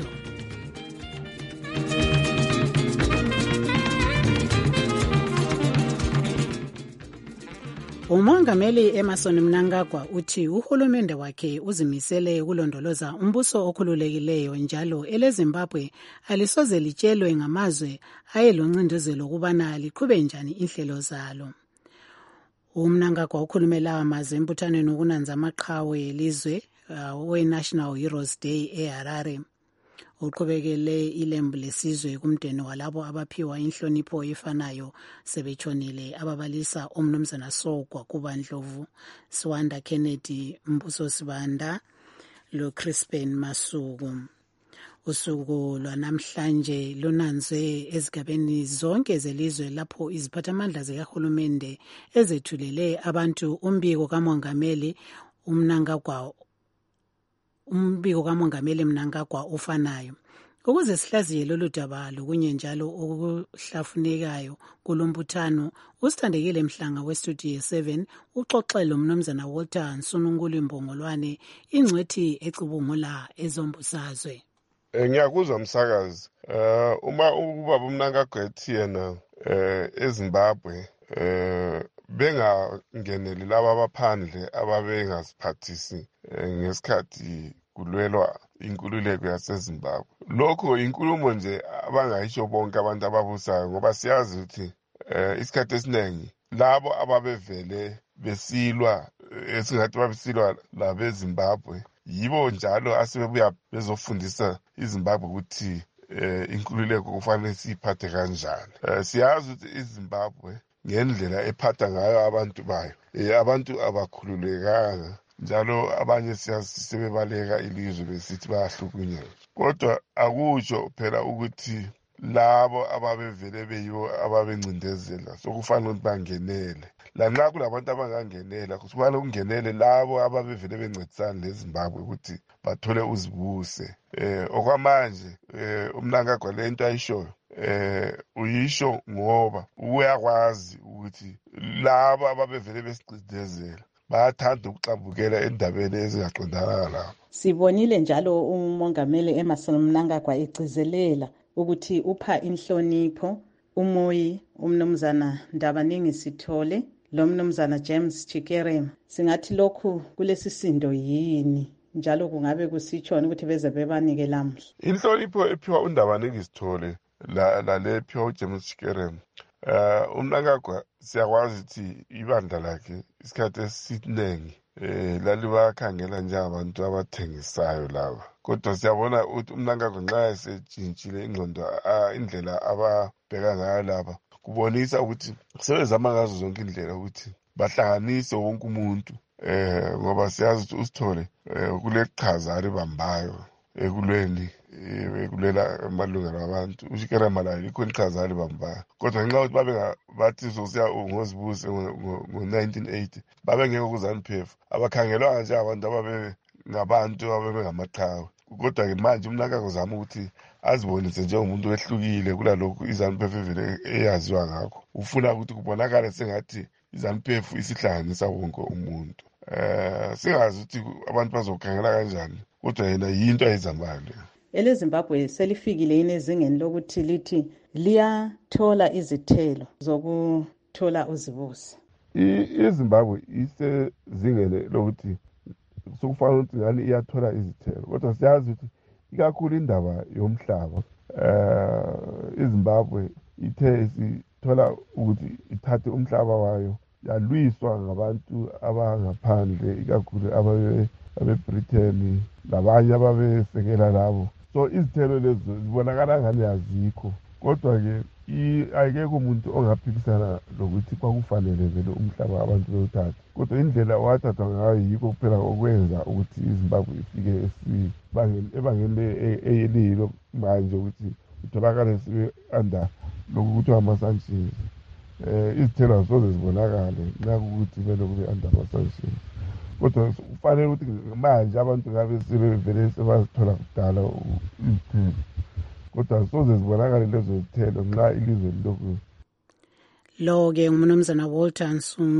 Umongameli Emmerson Mnangagwa uthi uhulumende wakhe uzimisele ukulondoloza umbuso okhululekileyo njalo eleZimbabwe alisoze litshelwe ngamazwe ayeloncindezelo ukubana liqhube njani inhlelo zalo. uMnangagwa ukhulumela amazwe embuthanweni wokunanza amaqhawe elizwe uh, we-National Heroes Day eHarare. Uqhubekele ilembu lesizwe kumdeni walabo abaphiwa inhlonipho efanayo sebetshonile ababalisa umnumzana Sogwa Kubandlovu, Siwanda Kennedy Mbuso Sibanda lo Crispin Masuku. Usuku lwanamhlanje lunanzwe ezigabeni zonke zelizwe lapho iziphathamandla zikahulumende ezethulele abantu umbiko kamongameli uMnangagwa umbiko kamongameli Mnangagwa ufanayo. Ukuze sihlaziye lolu daba lokunye njalo okuhlafunekayo kulombuthano, usithandekile Mhlanga weStudio seven uxoxele umnumzana Walter Nsununkulu Mbongolwane ingcwethi ecubungula ezombusazwe. Ngiyakuzwa msakazi. Eh uma ubaba uMnangagwa ethi yena eh eZimbabwe eh bengangeneli laba abaphandle ababengaziphathisi ngesikhathi kulwelwa inkululeko yaseZimbabwe. Lokho inkulumo nje abangayisho bonke abantu ababusayo ngoba siyazi ukuthi eh isikhathi esiningi labo ababevele besilwa esingathi babesilwa labeZimbabwe yibo njalo asebebuya bezofundisa iZimbabwe ukuthi eh inkululeko kufanele siyiphathe kanjani. Eh siyazi ukuthi iZimbabwe ngendlela ephatha ngayo abantu bayo eh abantu abakhululekanga njalo abanye siyasebebaleka ilizwe besithi bayahlukunyezwa. Kodwa akusho phela ukuthi labo ababevele beyibo ababencindezela sokufanele ukuthi bangenele. Lanxa kulabantu abangangenela kufanele kungenele labo ababevele bencedisana neZimbabwe ukuthi bathole uzibuse. Eh okwamanje eh uMnangagwa lento ayishoyo eh uyisho ngoba uyakwazi ukuthi labo ababevele besicindezela bayathanda ukuxambukela endabeni ezingaqondakala lapho. Sibonile njalo umongameli Emmerson Mnangagwa egcizelela ukuthi upha inhlonipho umoyi umnumzana Ndabaningi Sithole lo mnumzana James Chikere. Singathi lokhu kulesisindo yini njalo kungabe kusitshona ukuthi beze bebanike lamhla. Inhlonipho ephiwa uNdabaningi Sithole la la lephiwa uJames Chikere. Eh uMnangagwa siyakwazi ukuthi ibandla lakhe isikhathi esiningi eh lalibakhangela njengabantu abathengisayo laba. Kodwa siyabona ukuthi uMnangagwa nxa esetshintshile ingqondo indlela ababheka ngayo laba kubonisa ukuthi sebezama ngazo zonke indlela ukuthi bahlanganise wonke umuntu eh ngoba siyazi ukuthi uSithole kulechaza alibambayo ekulweni ekulela amalungelo abantu ushikela malala likho ichaza alibambayo kodwa ngenxa ukuthi babe bathi sokusiya ngozibuse ngo nineteen eighty babe ngeke kuZANU-P F abakhangelwa nje abantu ababe ngabantu ababe ngamaqhawe kodwa ke manje uMnangagwa uzama ukuthi azibonise njengomuntu wehlukile kulalokho iZANU-P F vele eyaziwa ngakho ufuna ukuthi kubonakala sengathi iZANU-P F isihlanganisa wonke umuntu. Eh singazi ukuthi abantu bazokhangela kanjani kodwa yena yinto ayizamayo. EleZimbabwe selifikile yini ezingeni lokuthi lithi liyathola izithelo zokuthola uzibusi? iZimbabwe isezingeni lokuthi sokufanele ukuthi ngani iyathola izithelo kodwa siyazi ukuthi ikakhulu indaba yomhlaba eh iZimbabwe ithe isithola ukuthi ithathe umhlaba wayo yalwiswa ngabantu abangaphandle ikakhulu ababe abeBritain labanye ababesekela labo so izithelo lezi zibonakala ngani azikho kodwa ke ayikekho umuntu ongaphikisana lokuthi kwakufanele vele umhlaba abantu bewuthatha kodwa indlela owathathwa ngayo yikho kuphela okwenza ukuthi iZimbabwe ifike ebangeni eliyilo manje ukuthi itholakale sibe under lokuthiwa ama-sanctions. Eh izithelo azisoze zibonakale nakukuthi vele kube under ama-sanctions kodwa kufanele ukuthi manje abantu ngabe sebevele sebazithola kudala izithelo kodwa soze zibonakale lezo zithelo nxa ilizwe lokhu. Lo-ke ngumnumzana Walter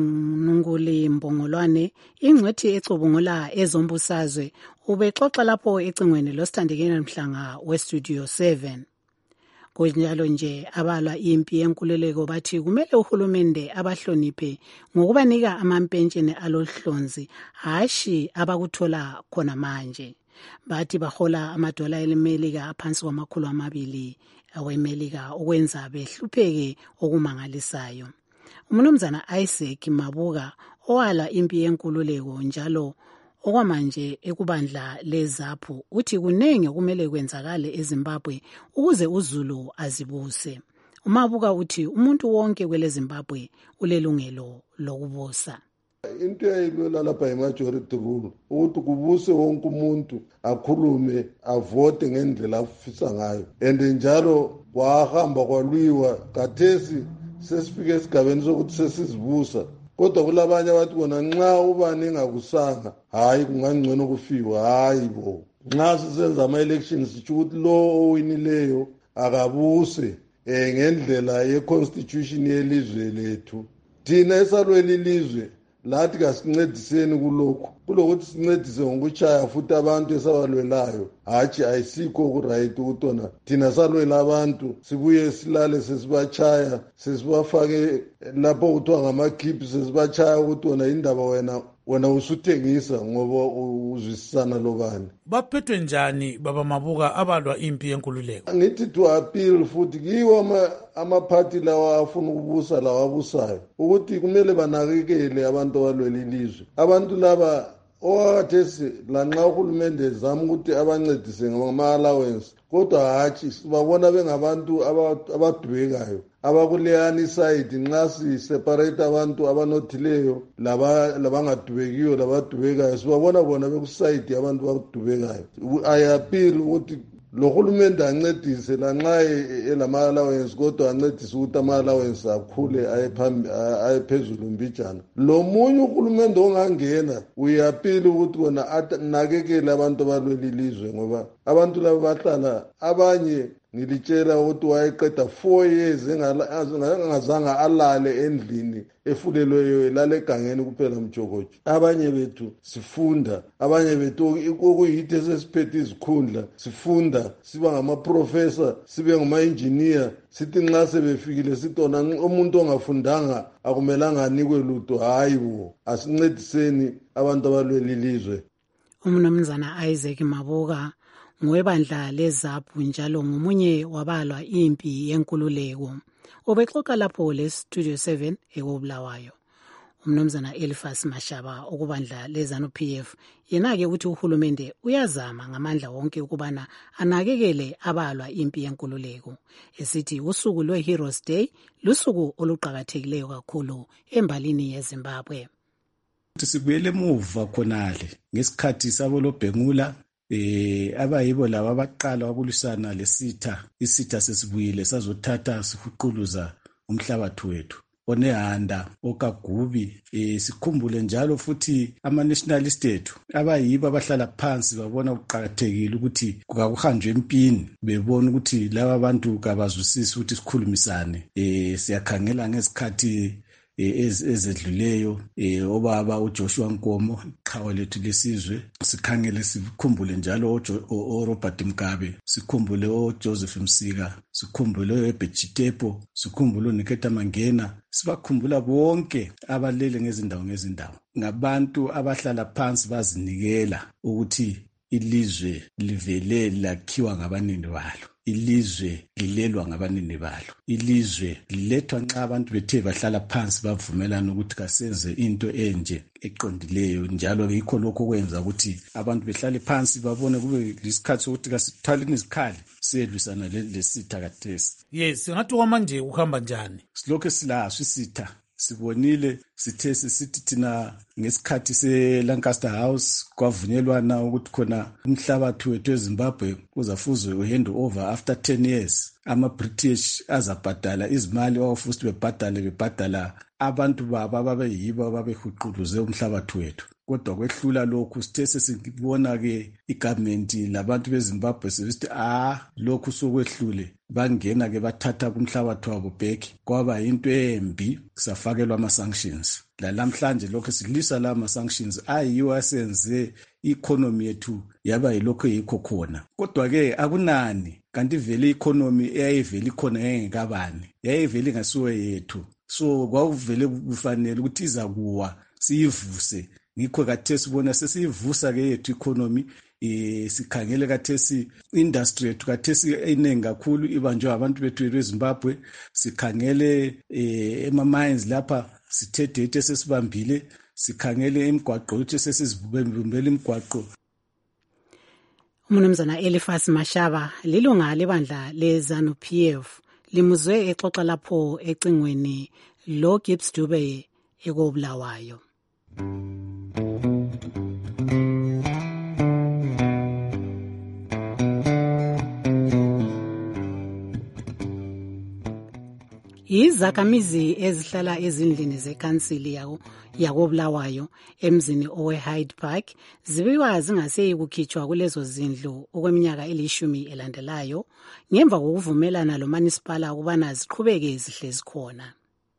Nsununguli Mbongolwane ingcwethi ecubungula ezombusazwe ubexoxa lapho ecingweni losithandekeni mhlanga westudio seven. Kunjalo nje abalwa impi yenkululeko bathi kumele uhulumende abahloniphe ngokubanika amampentsheni alohlonzi hashi abakuthola khona manje. Bathi bahola amadola emelika aphansi kwamakhulu amabili awemelika okwenza behlupheke okumangalisayo. Umnumzana Isaac Mabuga owala impi yenkululeko njalo okwamanje ekubandla leZAPU uthi kunenge kumele kwenzakale eZimbabwe ukuze uZulu azibuse. Umabuga uthi umuntu wonke kwele Zimbabwe ulelungelo lokubusa. Into eyilwela lapha imajority rule ukuthi kubuse wonke umuntu akhulume avote ngendlela afisa ngayo and njalo kwahamba kwalwiwa kathesi sesifike esigabeni sokuthi sesizibusa kodwa kulabanye abathi bona nxa ubani engakusanga hayi kungangcono kufiwa hayi bo nxa sisenza ama-elections sitsho ukuthi lo owinileyo akabuse um ngendlela ye-constitution yelizwe lethu thina esalwela ilizwe lathi kasincediseni kulokhu kulokuthi sincedise ngokuchaya futhi abantu esabalwelayo hatshi ayisikho okurayithi ukuthi ona thina salwela abantu sibuye silale sesibachaya sesibafake lapho kuthiwa ngamakhiphi sesibachaya ukuthi ona indaba wena wena usuthengisa ngoba uzwisisana lobani. Baphethwe njani baba Mabuga abalwa impi yenkululeko? Ngithi to appeal futhi kiwo amaphathi lawa afuna ukubusa lawa abusayo ukuthi kumele banakekele abantu abalwela ilizwe. Abantu laba owakathesi lanxa uhulumende ezama ukuthi abancedise ngama-allowance kodwa hatshi sibabona bengabantu abadubekayo abakuleyani isayidi nxa siseparate abantu abanothileyo labangadubekiyo labadubekayo sibabona bona bekusayidi abantu abadubekayo. Ayapili ukuthi lo hulumende ancedise lanxa elama-allowance kodwa ancedise ukuthi ama-allowance akhule ayephezulu mbijana. Lo munye uhulumende ongangena uyapili ukuthi kona anakekele abantu abalwela ilizwe ngoba abantu laba bahlala abanye ngilitshela ukuthi wayeqeda four years engazange alale endlini efulelweyo elale egangeni kuphela mjokojo. Abanye bethu sifunda abanye bethu okuyithi esesiphethe izikhundla sifunda siba ngamaprofessor sibe ngama-engineer sithi nxa sebefikile sitona umuntu ongafundanga akumelanga anikwe lutho hayi bo asincediseni abantu abalwela ilizwe. Umnumzana Isaac Mabuga ngwebandla leZAPU njalo ngomunye wabalwa impi yenkululeko ubexoxa lapho le studio seven ekobulawayo. umnumzana Elifas Mashaba ukubandla lezanu P F yena-ke ukuthi uhulumende uyazama ngamandla wonke ukubana anakekele abalwa impi yenkululeko esithi usuku lwe-Heroes Day lusuku oluqakathekileyo kakhulu embalini yeZimbabwe. Sibuyele emuva khonale ngesikhathi sabo loBhengula eh abayibo laba abaqala ukulisana lesitha isitha sesibuyile sazothatha sihuquluza umhlabathi wethu onehanda okagubi eh sikhumbule njalo futhi ama nationalist ethu abayibo abahlala phansi babona ukuqhakathekile ukuthi kukakuhanjwe empini bebona ukuthi laba abantu kabazwisisi ukuthi sikhulumisane eh siyakhangela ngesikhathi ezedluleyo eh obaba uJoshua Nkomo iqhawe lethu lesizwe sikhangele sikhumbule njalo oRobert Mugabe sikhumbule oJoseph Msika sikhumbule uBechitepo sikhumbule uNiketa Mangena sibakhumbula bonke abalele ngezindawo ngezindawo ngabantu abahlala phansi bazinikela ukuthi ilizwe livele lakhiwa ngabanini balo ilizwe lilelwa ngabanini balo ilizwe lilethwa nxa abantu bethe bahlala phansi bavumelana ukuthi kasenze into enje eqondileyo njalo yikho lokho kwenza ukuthi abantu behlale phansi babone kube isikhathi sokuthi kasithaleni izikhali siyedlusana lesitha kathesi. Yes, singathi kwamanje ukuhamba njani? Silokho silaso isitha sibonile sithe sithi thina ngesikhathi seLancaster House kwavunyelwana ukuthi khona umhlabathi wethu eZimbabwe uzafuzwe uhand over after ten years ama British azabhadala izimali ofuthi bebhadale bebhadala abantu baba babeyibo babehuquluze umhlabathi wethu kodwa kwehlula lokhu sithe sesibona ke igovernment labantu beZimbabwe sithi ah lokhu sokwehlule bangena ke bathatha kumhlabathi wabo back kwaba into embi kusafakelwa ama sanctions la namhlanje lokho silisa la ama sanctions ayiwo asenze economy yethu yaba yilokho yikho khona kodwa ke akunani kanti vele economy eyayivele khona engekabani yayivele ngasuwe yethu so kwakuvele kufanele ukuthi iza kuwa siyivuse ngikho kathesi sibona sesiyivusa ke yethu economy eh sikhangele kathesi industry yethu kathesi eningi kakhulu ibanjwe abantu bethu beZimbabwe sikhangele eh ema mines lapha sithethe ethe sesibambile sikhangele imigwaqo ethe sesizibumbele imigwaqo. Umnumzana Elifas Mashaba lilunga lebandla lezanu P F limuzwe exoxa lapho ecingweni lo Gibbs Dube ekobulawayo. Izakhamizi ezihlala ezindlini zekansili yawo yakobulawayo emzini owe Hyde Park zibiwa zingaseyi kukhitshwa kulezo zindlu okweminyaka elishumi elandelayo ngemva kokuvumelana lo municipal ukubana ziqhubeke zihlezi khona.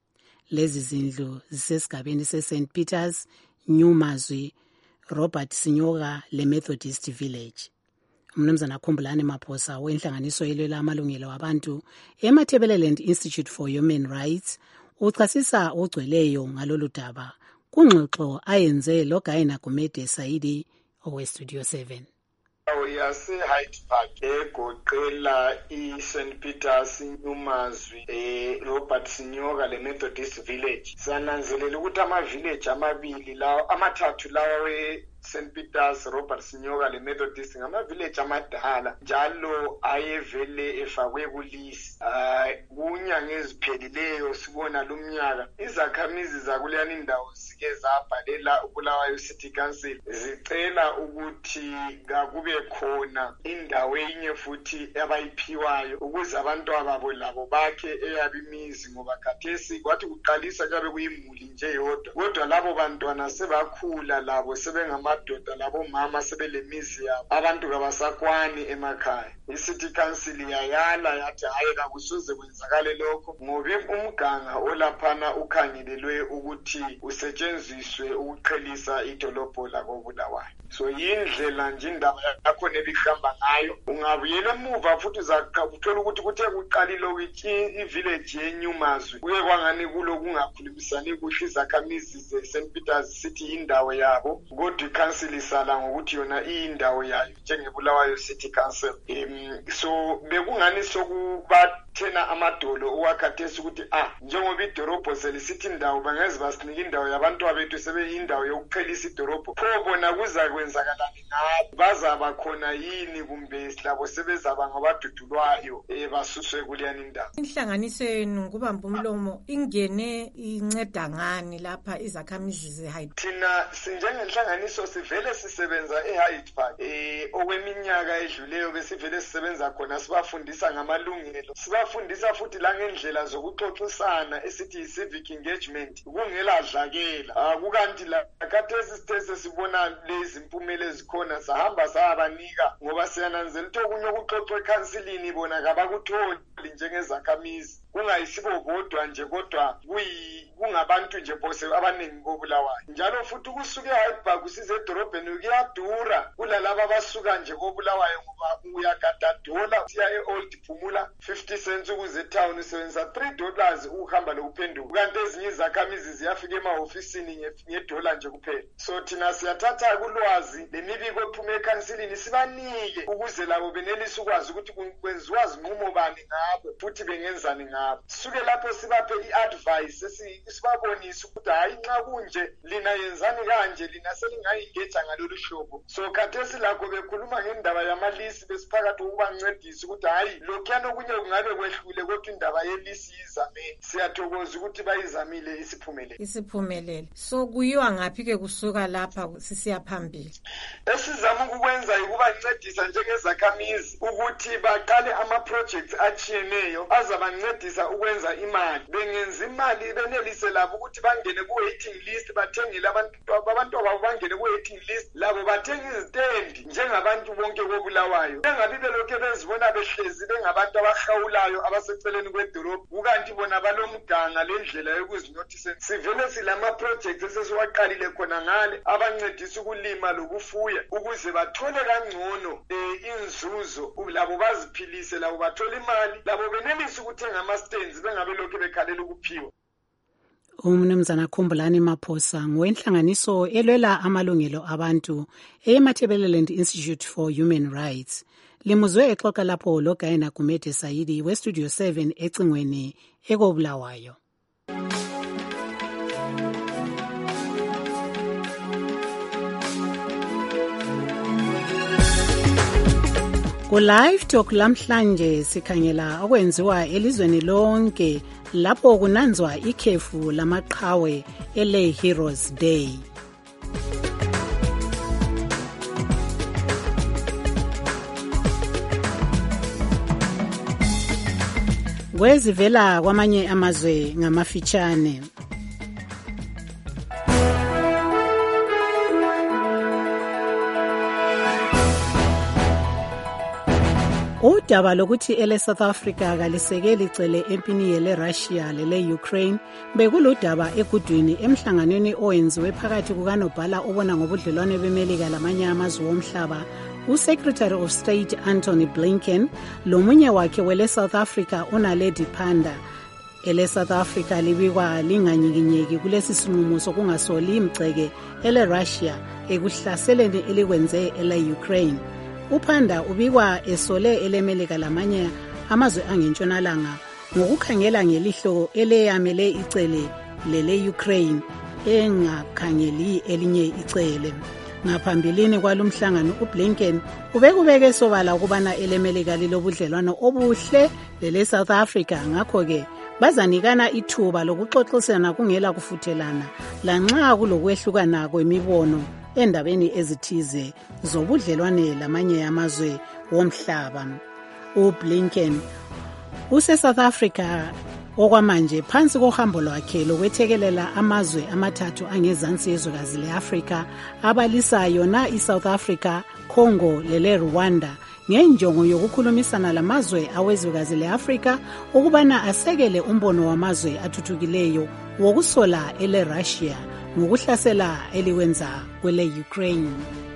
Lezi zindlu zisesigabeni seSaint Peters, New Mazwi, Robert Sinyoka le Methodist Village. Umnumzana Khumbulani Maphosa wenhlanganiso yelwela amalungelo abantu eMatabeleland Institute for Human Rights uchasisa ogcweleyo ngalolu daba kungxoxo ayenze lo Gaina Gumede Saidi owe Studio seven. Yase Hyde Park egoqela iSaint Peters, Numazwi, eh Robert Sinyoka le Methodist Village. Sananzelela ukuthi ama village amabili lawo amathathu lawo Saint Peters, Robert Sinyoka le Methodist ngama village amadala njalo ayevele efakwe kulisi. Ah kunyanga eziphelileyo sibona lumnyaka izakhamizi zakuleyani indawo sike zabhalela uBulawayo City Council zicela ukuthi kakube khona indawo enye futhi abayiphiwayo ukuze abantu ababo labo bakhe eyabimizi ngoba khathesi kwathi kuqalisa kabe kuyimuli nje yodwa kodwa labo bantwana sebakhula labo sebengama madoda labo mama sebelemizi yabo abantu kabasakwani emakhaya. iCity Council yayala yathi hayi kakusuze kwenzakale lokho ngoba umganga olaphana ukhangelelwe ukuthi usetshenziswe ukuqhelisa idolobho lakobulawayo. So yindlela nje indaba yakho nebihamba ngayo ungabuyela emuva futhi uzaqhubuthola ukuthi kuthe kuqalile ukuthi ivillage yeNyumazwi kuye kwangani kulo kungakhulumisani kuhle izakhamizi zeSaint Peters City indawo yabo kodwa council isala ngokuthi yona indawo yayo njengeBulawayo City Council. Um, so bekungani sokuba thena amadolo owakhathesi ukuthi ah njengoba idorobho selisithi indawo bangeze basinika indawo yabantu abethu sebeyindawo yokuqhelisa idorobho pho bona kuza kwenzakalani ngabo bazaba khona yini kumbe labo sebezaba ngabadudulwayo eh basuswe kuleyani indawo. Inhlanganiso yenu kubamba umlomo ingene inceda ngani lapha izakhamizi ze-Hyde? Thina sinjengenhlanganiso sivele sisebenza e-Hyde Park eh okweminyaka edluleyo besivele sisebenza khona sibafundisa ngamalungelo sibafundisa futhi la ngendlela zokuxoxisana esithi civic engagement kungela dlakela akukanti la khathesi sithe sibona lezi impumela ezikhona sahamba sayabanika ngoba siyananzela ukuthi okunye ukuxoxwa ekhansilini bona kabakutholi njengezakhamizi kungayisibo bodwa nje kodwa kuyi kungabantu nje bose abaningi kobulawayo njalo futhi kusuke eHyde Park usize edorobheni kuyadura kulalabo abasuka nje kobulawayo ngoba uyakadadola siya eOld Phumula fifty cents ukuze town usebenzisa three dollars ukuhamba lokuphenduka kanti ezinye izakhamizi ziyafika emahofisini ngedola nje kuphela. So thina siyathatha kulwazi lemibiko ephuma ekhansilini sibanike ukuze labo benelisa ukwazi ukuthi kwenziwa izinqumo bani ngabo futhi bengenzani ngabo. Suke lapho sibaphe i-advice sibabonise ukuthi hayi nxa kunje lina yenzani kanje lina selingayigeja ngalolu hlobo. So khathesi lakho bekhuluma ngendaba yamalisi besiphakathi ukubancedisa ukuthi hayi lokhuyana okunye kungabe kwehlule kodwa indaba yelisi izamele siyathokoza ukuthi bayizamile isiphumelele isiphumelele. So kuyiwa ngaphi ke kusuka lapha sisiya phambili? Esizama ukukwenza ukubancedisa njengezakhamizi ukuthi baqale ama-projects achiyeneyo azabancedisa ukwenza imali bengenza imali benelise labo ukuthi bangene ku-waiting list bathengile abantu abantu ababo bangene ku-waiting list labo bathenga izitendi njengabantu bonke kobulawayo bengabi belokhu bezibona behlezi bengabantu abahawulayo abaseceleni kwedolobho kukanti bona balomganga lendlela yokuzinothisa. Sivele silama-projects esesiwaqalile khona ngale abancedisa ukulima lokufuya ukuze bathole kangcono um inzuzo labo baziphilise labo bathole imali labo benelise ukuthenga ama-stands bengabe lokhu bekhalela ukuphiwa. Umnumzana Khumbulani Maphosa ngowenhlanganiso elwela amalungelo abantu eMatabeleland Institute for Human Rights. Limuzwe exoxa lapho lo Gayena Gumede Sayidi we Studio seven ecingweni ekobulawayo. Ku live talk lamhlanje sikhangela okwenziwa elizweni lonke lapho kunanzwa ikhefu lamaqhawe ele Heroes Day. Kwezivela kwamanye amazwe ngamafitshane. Udaba lokuthi ele South Africa kalisekeli cele empini yele Russia lele Ukraine bekuludaba egudwini emhlanganweni owenziwe phakathi kukanobhala obona ngobudlelwane beMelika lamanye amazwe omhlaba uSecretary of State Anthony Blinken lomunye wakhe wele South Africa uNaledi Pandor. Ele South Africa libikwa linganyikinyeki kulesi sinqumo sokungasoli imgceke ele Russia ekuhlaseleni elikwenze ele Ukraine. UPandor ubikwa esole elemelika lamanye amazwe angentshonalanga ngokukhangela ngelihlo eleyamele icele lele Ukraine engakhangeli elinye icele. Ngaphambilini kwalumhlangano uBlinken ubekubeke sobala ukubana elemelika lilobudlelwano obuhle lele South Africa ngakho ke bazanikana ithuba lokuxoxisana kungela kufuthelana lanxa kulokwehlukana kwemibono endabeni ezithize zobudlelwane lamanye amazwe womhlaba. uBlinken use South Africa okwamanje phansi kohambo lwakhe lokwethekelela amazwe amathathu angezansi yezwekazi leAfrika abalisayo na iSouth Africa, Congo lele Rwanda ngenjongo yokukhulumisana lamazwe awezwekazi leAfrika ukubana asekele umbono wamazwe athuthukileyo wokusola ele Russia ngokuhlasela eliwenza kwele Ukraine.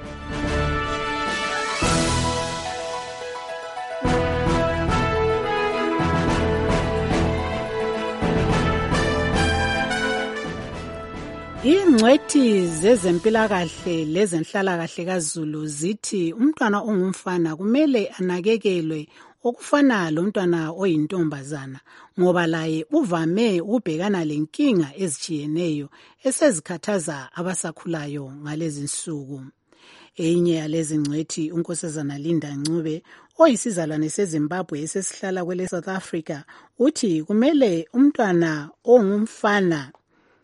Ingcwethi zezempilakahle lezenhlalakahle kaZulu zithi umntwana ongumfana kumele anakekelwe okufana lomntwana oyintombazana ngoba laye uvame ukubhekana lenkinga ezijiyeneyo esezikhathaza abasakhulayo ngalezi nsuku. Enye yalezi ngcwethi unkosazana Linda Ncube oyisizalwane seZimbabwe esesihlala kwele South Africa uthi kumele umntwana ongumfana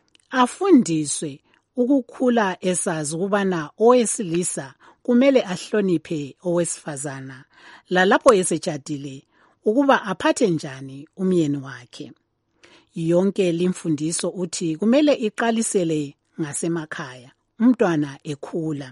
afundiswe ukukhula esazi ukubana owesilisa kumele ahloniphe owesifazana lalapho esetshadile ukuba aphathe njani umyeni wakhe. Yonke limfundiso uthi kumele iqalisele ngasemakhaya umntwana ekhula.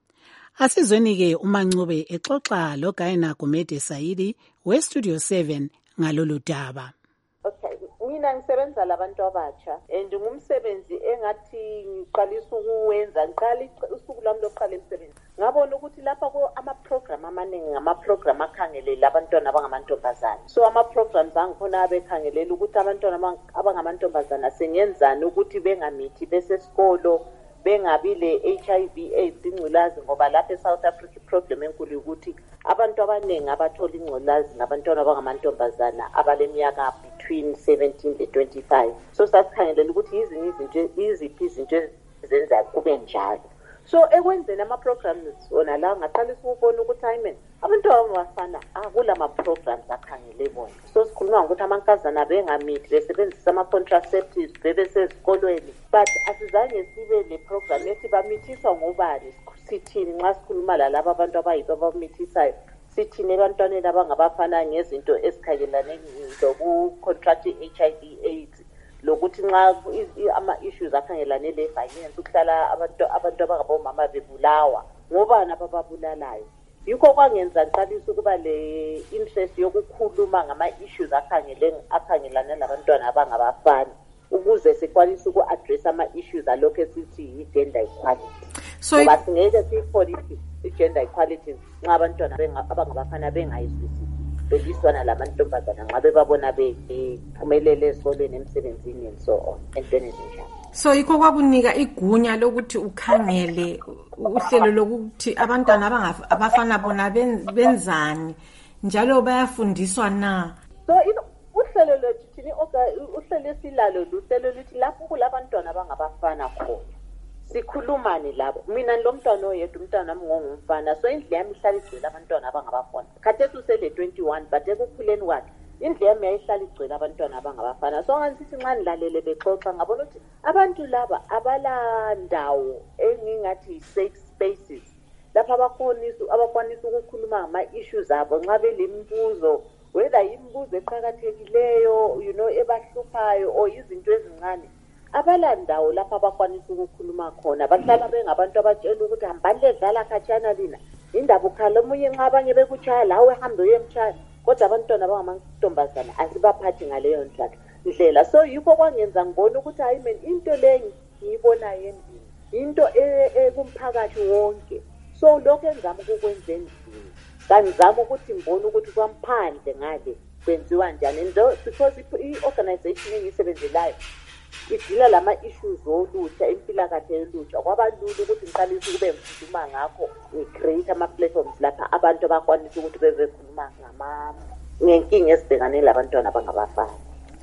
Asizweni ke uMancube exoxa loGayina Gumede Saidi weStudio seven ngalolu daba. Okay, mina ngisebenza labantu abatsha and ngumsebenzi engathi ngiqalisa ukuwenza ngiqala usuku lami lokuqala emsebenzi. Ngabona ukuthi lapha ko ama program amaningi ama program akhangelela abantwana abangamantombazana. So ama programs angikhona abekhangelela ukuthi abantwana abangamantombazana sengenzani ukuthi bengamithi besesikolo bengabi le H I V AIDS ingculazi ngoba lapha eSouth Africa problem enkulu ukuthi abantu abaningi abathola ingculazi ngabantwana abangamantombazana abaleminyaka between seventeen to twenty-five. So sasikhangelela ukuthi izinto izinto iziphi izinto ezenza kube njalo. So ekwenzeni ama programs ona la ngaqalisa ukubona ukuthi ayimen abantu abafana akula ama programs akhangele bona. So sikhuluma ukuthi amankazana bengamithi besebenzisa ama contraceptives bebesezikolweni but asizange sibe le program ethi bamithiswa ngobani sithini nxa sikhuluma la laba abantu abayibo abamithisayo sithini ebantwaneni abangabafana ngezinto esikhangelane loku contract H I V AIDS lokuthi nxa ama issues akhangelane le finance ukuhlala abantu abantu abangabomama bebulawa ngobani abababulalayo. Yikho kwangenza ngiqalisa ukuba le interest yokukhuluma ngama issues akhangele akhangelane labantwana abangabafana ukuze sikwanise uku-address ama issues alokho esithi i-gender equality. So ngoba singeke siyipolicy i-gender equality nxa abantwana abangabafana bengayizwisisi beliswana lamantombazana nxa bebabona bephumelele esikoleni emsebenzini and so on entweni ezinjalo. So yikho kwakunika igunya lokuthi ukhangele uhlelo lokuthi abantwana abafana bona benzani njalo bayafundiswa na. So uhlelo lwethu thini uhlelo esilalo luhlelo luthi lapho kulabantwana abangabafana khona sikhulumani labo. Mina lo mntwana oyedwa umntwana wami ngongumfana so indlu yami ihlala igcwele abantwana abangabafana. Khathesi usele twenty-one but ekukhuleni kwakhe indlu yami yayihlala igcwele abantwana abangabafana. So nganisithi nxa nilalele bexoxa ngabona ukuthi abantu laba abala ndawo engingathi safe spaces lapha abakwanisa abakwanisa ukukhuluma ngama issues abo nxa belembuzo whether imibuzo eqhakathekileyo you know ebahluphayo or izinto ezincane abala ndawo lapha abakwanisa ukukhuluma khona. Bahlala bengabantu abatshela ukuthi hambani dlala khatshana lina indaba ukhala omunye nxa abanye bekuchaya lawe hambe uyemchaya kodwa abantwana abangamantombazana asibaphathi ngaleyo ndlela. So yikho kwangenza ngibona ukuthi hayi mina into leyi ngiyibona yendini into ekumphakathi wonke. So lokho engizama ukukwenza endini ngizama ukuthi ngibone ukuthi kwamphandle ngale kwenziwa njani because i-organization engiyisebenzelayo idila lama issues olutsha impilakahle yolutsha kwabalula ukuthi ngiqalise kube ngikhuluma ngakho ngicreate ama platforms lapha abantu abakwanisa ukuthi bebekhuluma ngama ngenkinga ezibhekane labantwana abangabafana.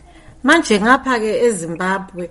Manje ngapha ke eZimbabwe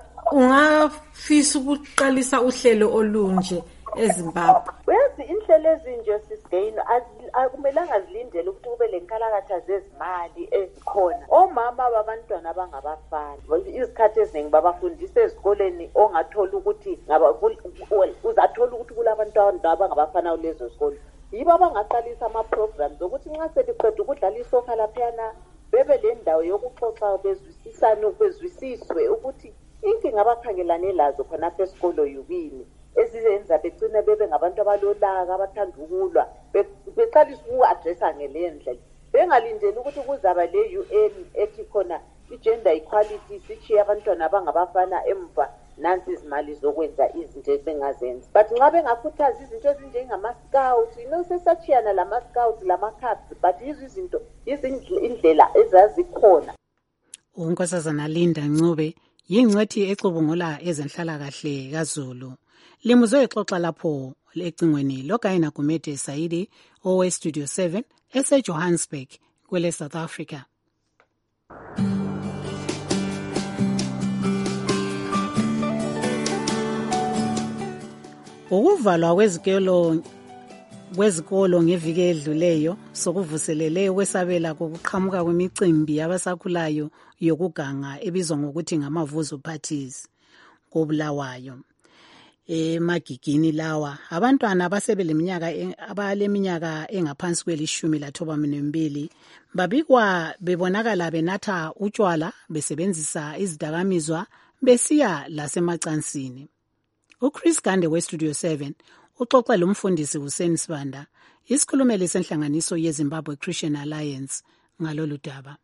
ungafisa ukuqalisa uhlelo olunje eZimbabwe. Wenzi inhlelo ezinje sisigayini akumelanga zilindele ukuthi kube lenkalakatha zezimali ezikhona. Omama babantwana abangabafana izikhathi eziningi babafundisa ezikoleni ongathola ukuthi ngaba uzathola ukuthi kulabantwana abangabafana kulezo zikole. Yibo abangaqalisa ama programs ukuthi nxa seliqeda ukudlala isokha laphana bebe le ndawo yokuxoxa bezwisisana bezwisiswe ukuthi inkinga abakhangelane lazo khona apha esikolo yubini esizenza begcina bebe ngabantu abalolaka abathanda ukulwa beqalisa uku-addressa ngeleyo ndlela bengalindeli ukuthi kuzaba le U N ethi khona i-gender equality sichiye abantwana abangabafana emva nansi izimali zokwenza izinto ebengazenza. But nxa bengakhuthaza izinto ezinjengama-scouts you know sesachiyana lama-scouts lama-cabs but yizo izinto izindlela ezazikhona. Unkosazana Linda Ncube yingcwethi ecubungula ezenhlalakahle kaZulu. Limuzwe exoxa lapho ecingweni loGayina Gumede Saidi oweStudio seven eseJohannesburg kwele South Africa. Ukuvalwa kwezikolo kwezikolo ngeviki edluleyo sokuvuselele ukwesabela kokuqhamuka kwemicimbi yabasakhulayo yokuganga ebizwa ngokuthi ngamavuzo parties koBulawayo. Emagigini lawa abantwana abasebeleminyaka abaleminyaka engaphansi kwelishumi lathoba mbili babikwa bebonakala benatha utshwala besebenzisa izidakamizwa besiya lasemacansini. uChris Gande weStudio seven uxoxa lomfundisi Hussein Sibanda, isikhulumeli senhlanganiso yeZimbabwe Christian Alliance ngalolu daba.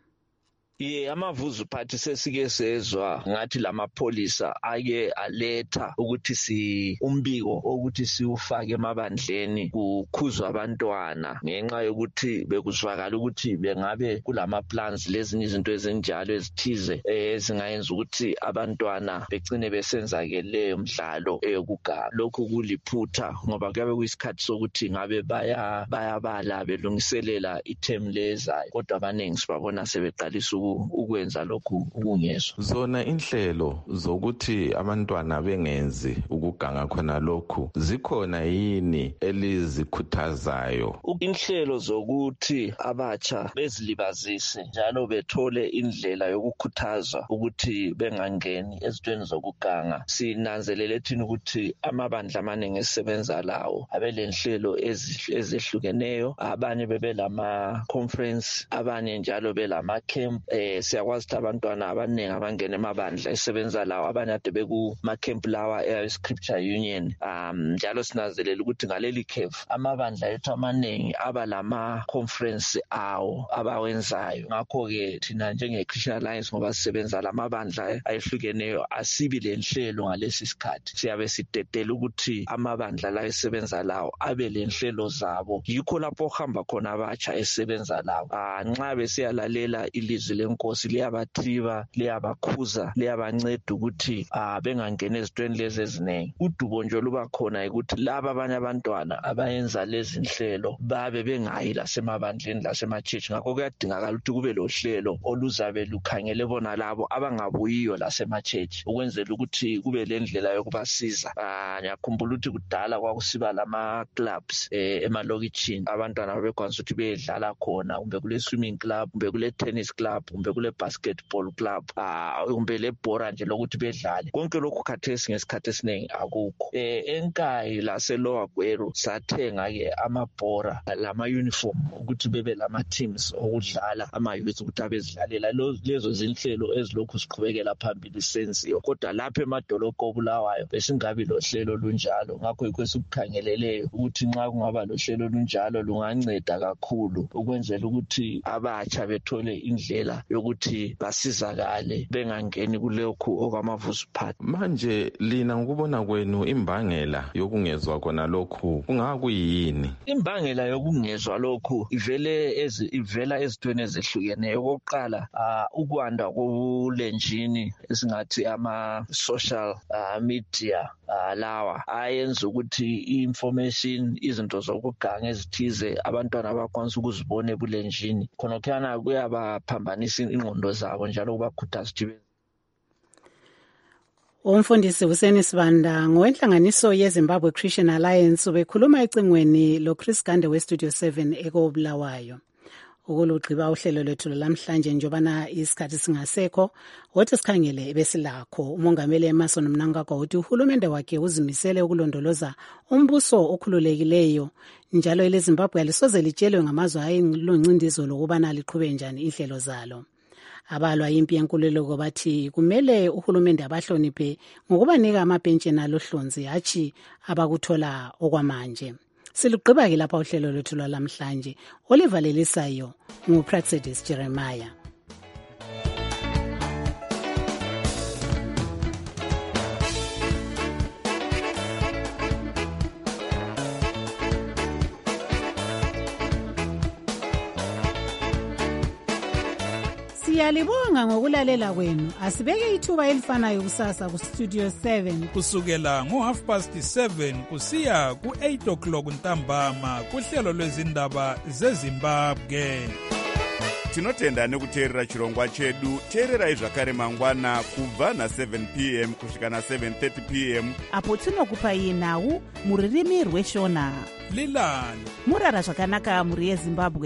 Ye amavuzu party sesike sezwa ngathi lamapholisa ake aletha ukuthi si umbiko ukuthi siufake emabandleni kukhuzwa abantwana ngenxa yokuthi bekuzwakala ukuthi bengabe kulama plans lezinye izinto ezinjalo ezithize ezingayenza ukuthi abantwana begcine besenzakele umdlalo eyokuganga. Lokhu kuliphutha ngoba kuyabe kuyisikhathi sokuthi ngabe baya bayabala belungiselela iterm lezayo, kodwa abaningi sibabona sebeqalisa ukwenza lokhu ukungezwa. Zona inhlelo zokuthi abantwana bengenzi ukuganga khona lokhu zikhona yini elizikhuthazayo? Inhlelo zokuthi abatsha bezilibazise njalo bethole indlela yokukhuthazwa ukuthi bengangeni ezintweni zokuganga. Sinanzelele thina ukuthi amabandla amaningi esebenza lawo abelenhlelo ezehlukeneyo, abanye bebelama conference, abanye njalo belama camp. Eh siyakwazi ukuthi abantwana abaningi abangena emabandla esebenza lawo abanye ade beku ma camp lawa e Scripture Union. Um njalo sinazelela ukuthi ngaleli cave amabandla ethu amaningi aba lama conference awo abawenzayo. Ngakho ke thina njenge Christian Alliance ngoba sisebenza lamabandla ayehlukeneyo asibi lenhlelo ngalesi sikhathi. Siyabe sitetela ukuthi amabandla la esebenza lawo abe lenhlelo zabo. Yikho lapho hamba khona abatsha esebenza lawo. Ah nxa besiyalalela ilizwi lenkosi liyabathiba, liyabakhuza, liyabanceda ukuthi ah bengangena ezintweni lezi ezinengi. Udubo nje luba khona ukuthi laba abanye abantwana abayenza lezi inhlelo babe bengayi lasemabandleni lasema-church. Ngakho kuyadingakala ukuthi kube lohlelo oluzabe lukhangele bona labo abangabuyiyo lasema-church ukwenzela ukuthi kube lendlela yokubasiza. Ah ngiyakhumbula ukuthi kudala kwakusiba lama clubs eh emalokitshini abantwana babekwanisa ukuthi bedlala khona, kumbe kule swimming club, kumbe kule tennis club, kumbe kule basketball club, ah kumbe le bhora nje lokuthi bedlale. Konke lokhu khathesi ngesikhathi esiningi akukho. Eh enkayi lase Lower Gweru sathenga ke amabhora lama uniform ukuthi bebe lama teams okudlala ama youth ukuthi abezidlalela lezo zinhlelo ezilokhu siqhubekela phambili senziwa. Kodwa lapha emadolobha oBulawayo besingabi lohlelo lunjalo. Ngakho yikho sikukhangeleleyo ukuthi nxa kungaba lohlelo lunjalo lunganceda kakhulu ukwenzela ukuthi abatsha bethole indlela yokuthi basizakale bengangeni kulokhu okwamavuzu party. Manje lina ngokubona kwenu imbangela yokungezwa khona lokhu kungakuyini? Imbangela yokungezwa lokhu ivele ezi ivela ezintweni ezehlukeneyo. Okokuqala uh, ukwanda kulenjini esingathi ama social uh, media uh, lawa ayenza ukuthi information izinto zokuganga ezithize abantwana abakwanisa ukuzibona ebulenjini khona khona kuyabaphambanisa ingqondo zabo njalo kubakhuthaza ukuthi Umfundisi Hussein Sibanda ngowenhlanganiso yeZimbabwe Christian Alliance ubekhuluma ecingweni lo Chris Gande weStudio seven ekoBulawayo. Ukulugqiba uhlelo lwethu lamhlanje njobana isikhathi singasekho wothi sikhangele ebesilakho umongameli Emmerson Mnangagwa uthi uhulumende wakhe uzimisele ukulondoloza umbuso okhululekileyo njalo eleZimbabwe alisoze litshelwe ngamazwe ayincindizo lokubana liqhube njani inhlelo zalo. Abalwa impi yenkululeko bathi kumele uhulumende abahloniphe ngokubanika amapentsheni alohlonzi hatshi abakuthola okwamanje. Siluqhiba ke lapha uhlelo lwethu lwalamhlanje olivalelisayo nguPraxedis Jeremiah. Siyalibonga ngokulalela kwenu. Asibeke ithuba elifanayo kusasa ku Studio seven kusukela ngo half past seven kusiya ku eight o'clock ntambama kuhlelo lwezindaba zeZimbabwe. tinotenda nekuteerera chirongwa chedu. Teererai zvakare mangwana kubva na7 p m kusvika na7 thirty p m apo tinokupai nhau mururimi rweshona. lilani murara zvakanaka mhuri yezimbabwe.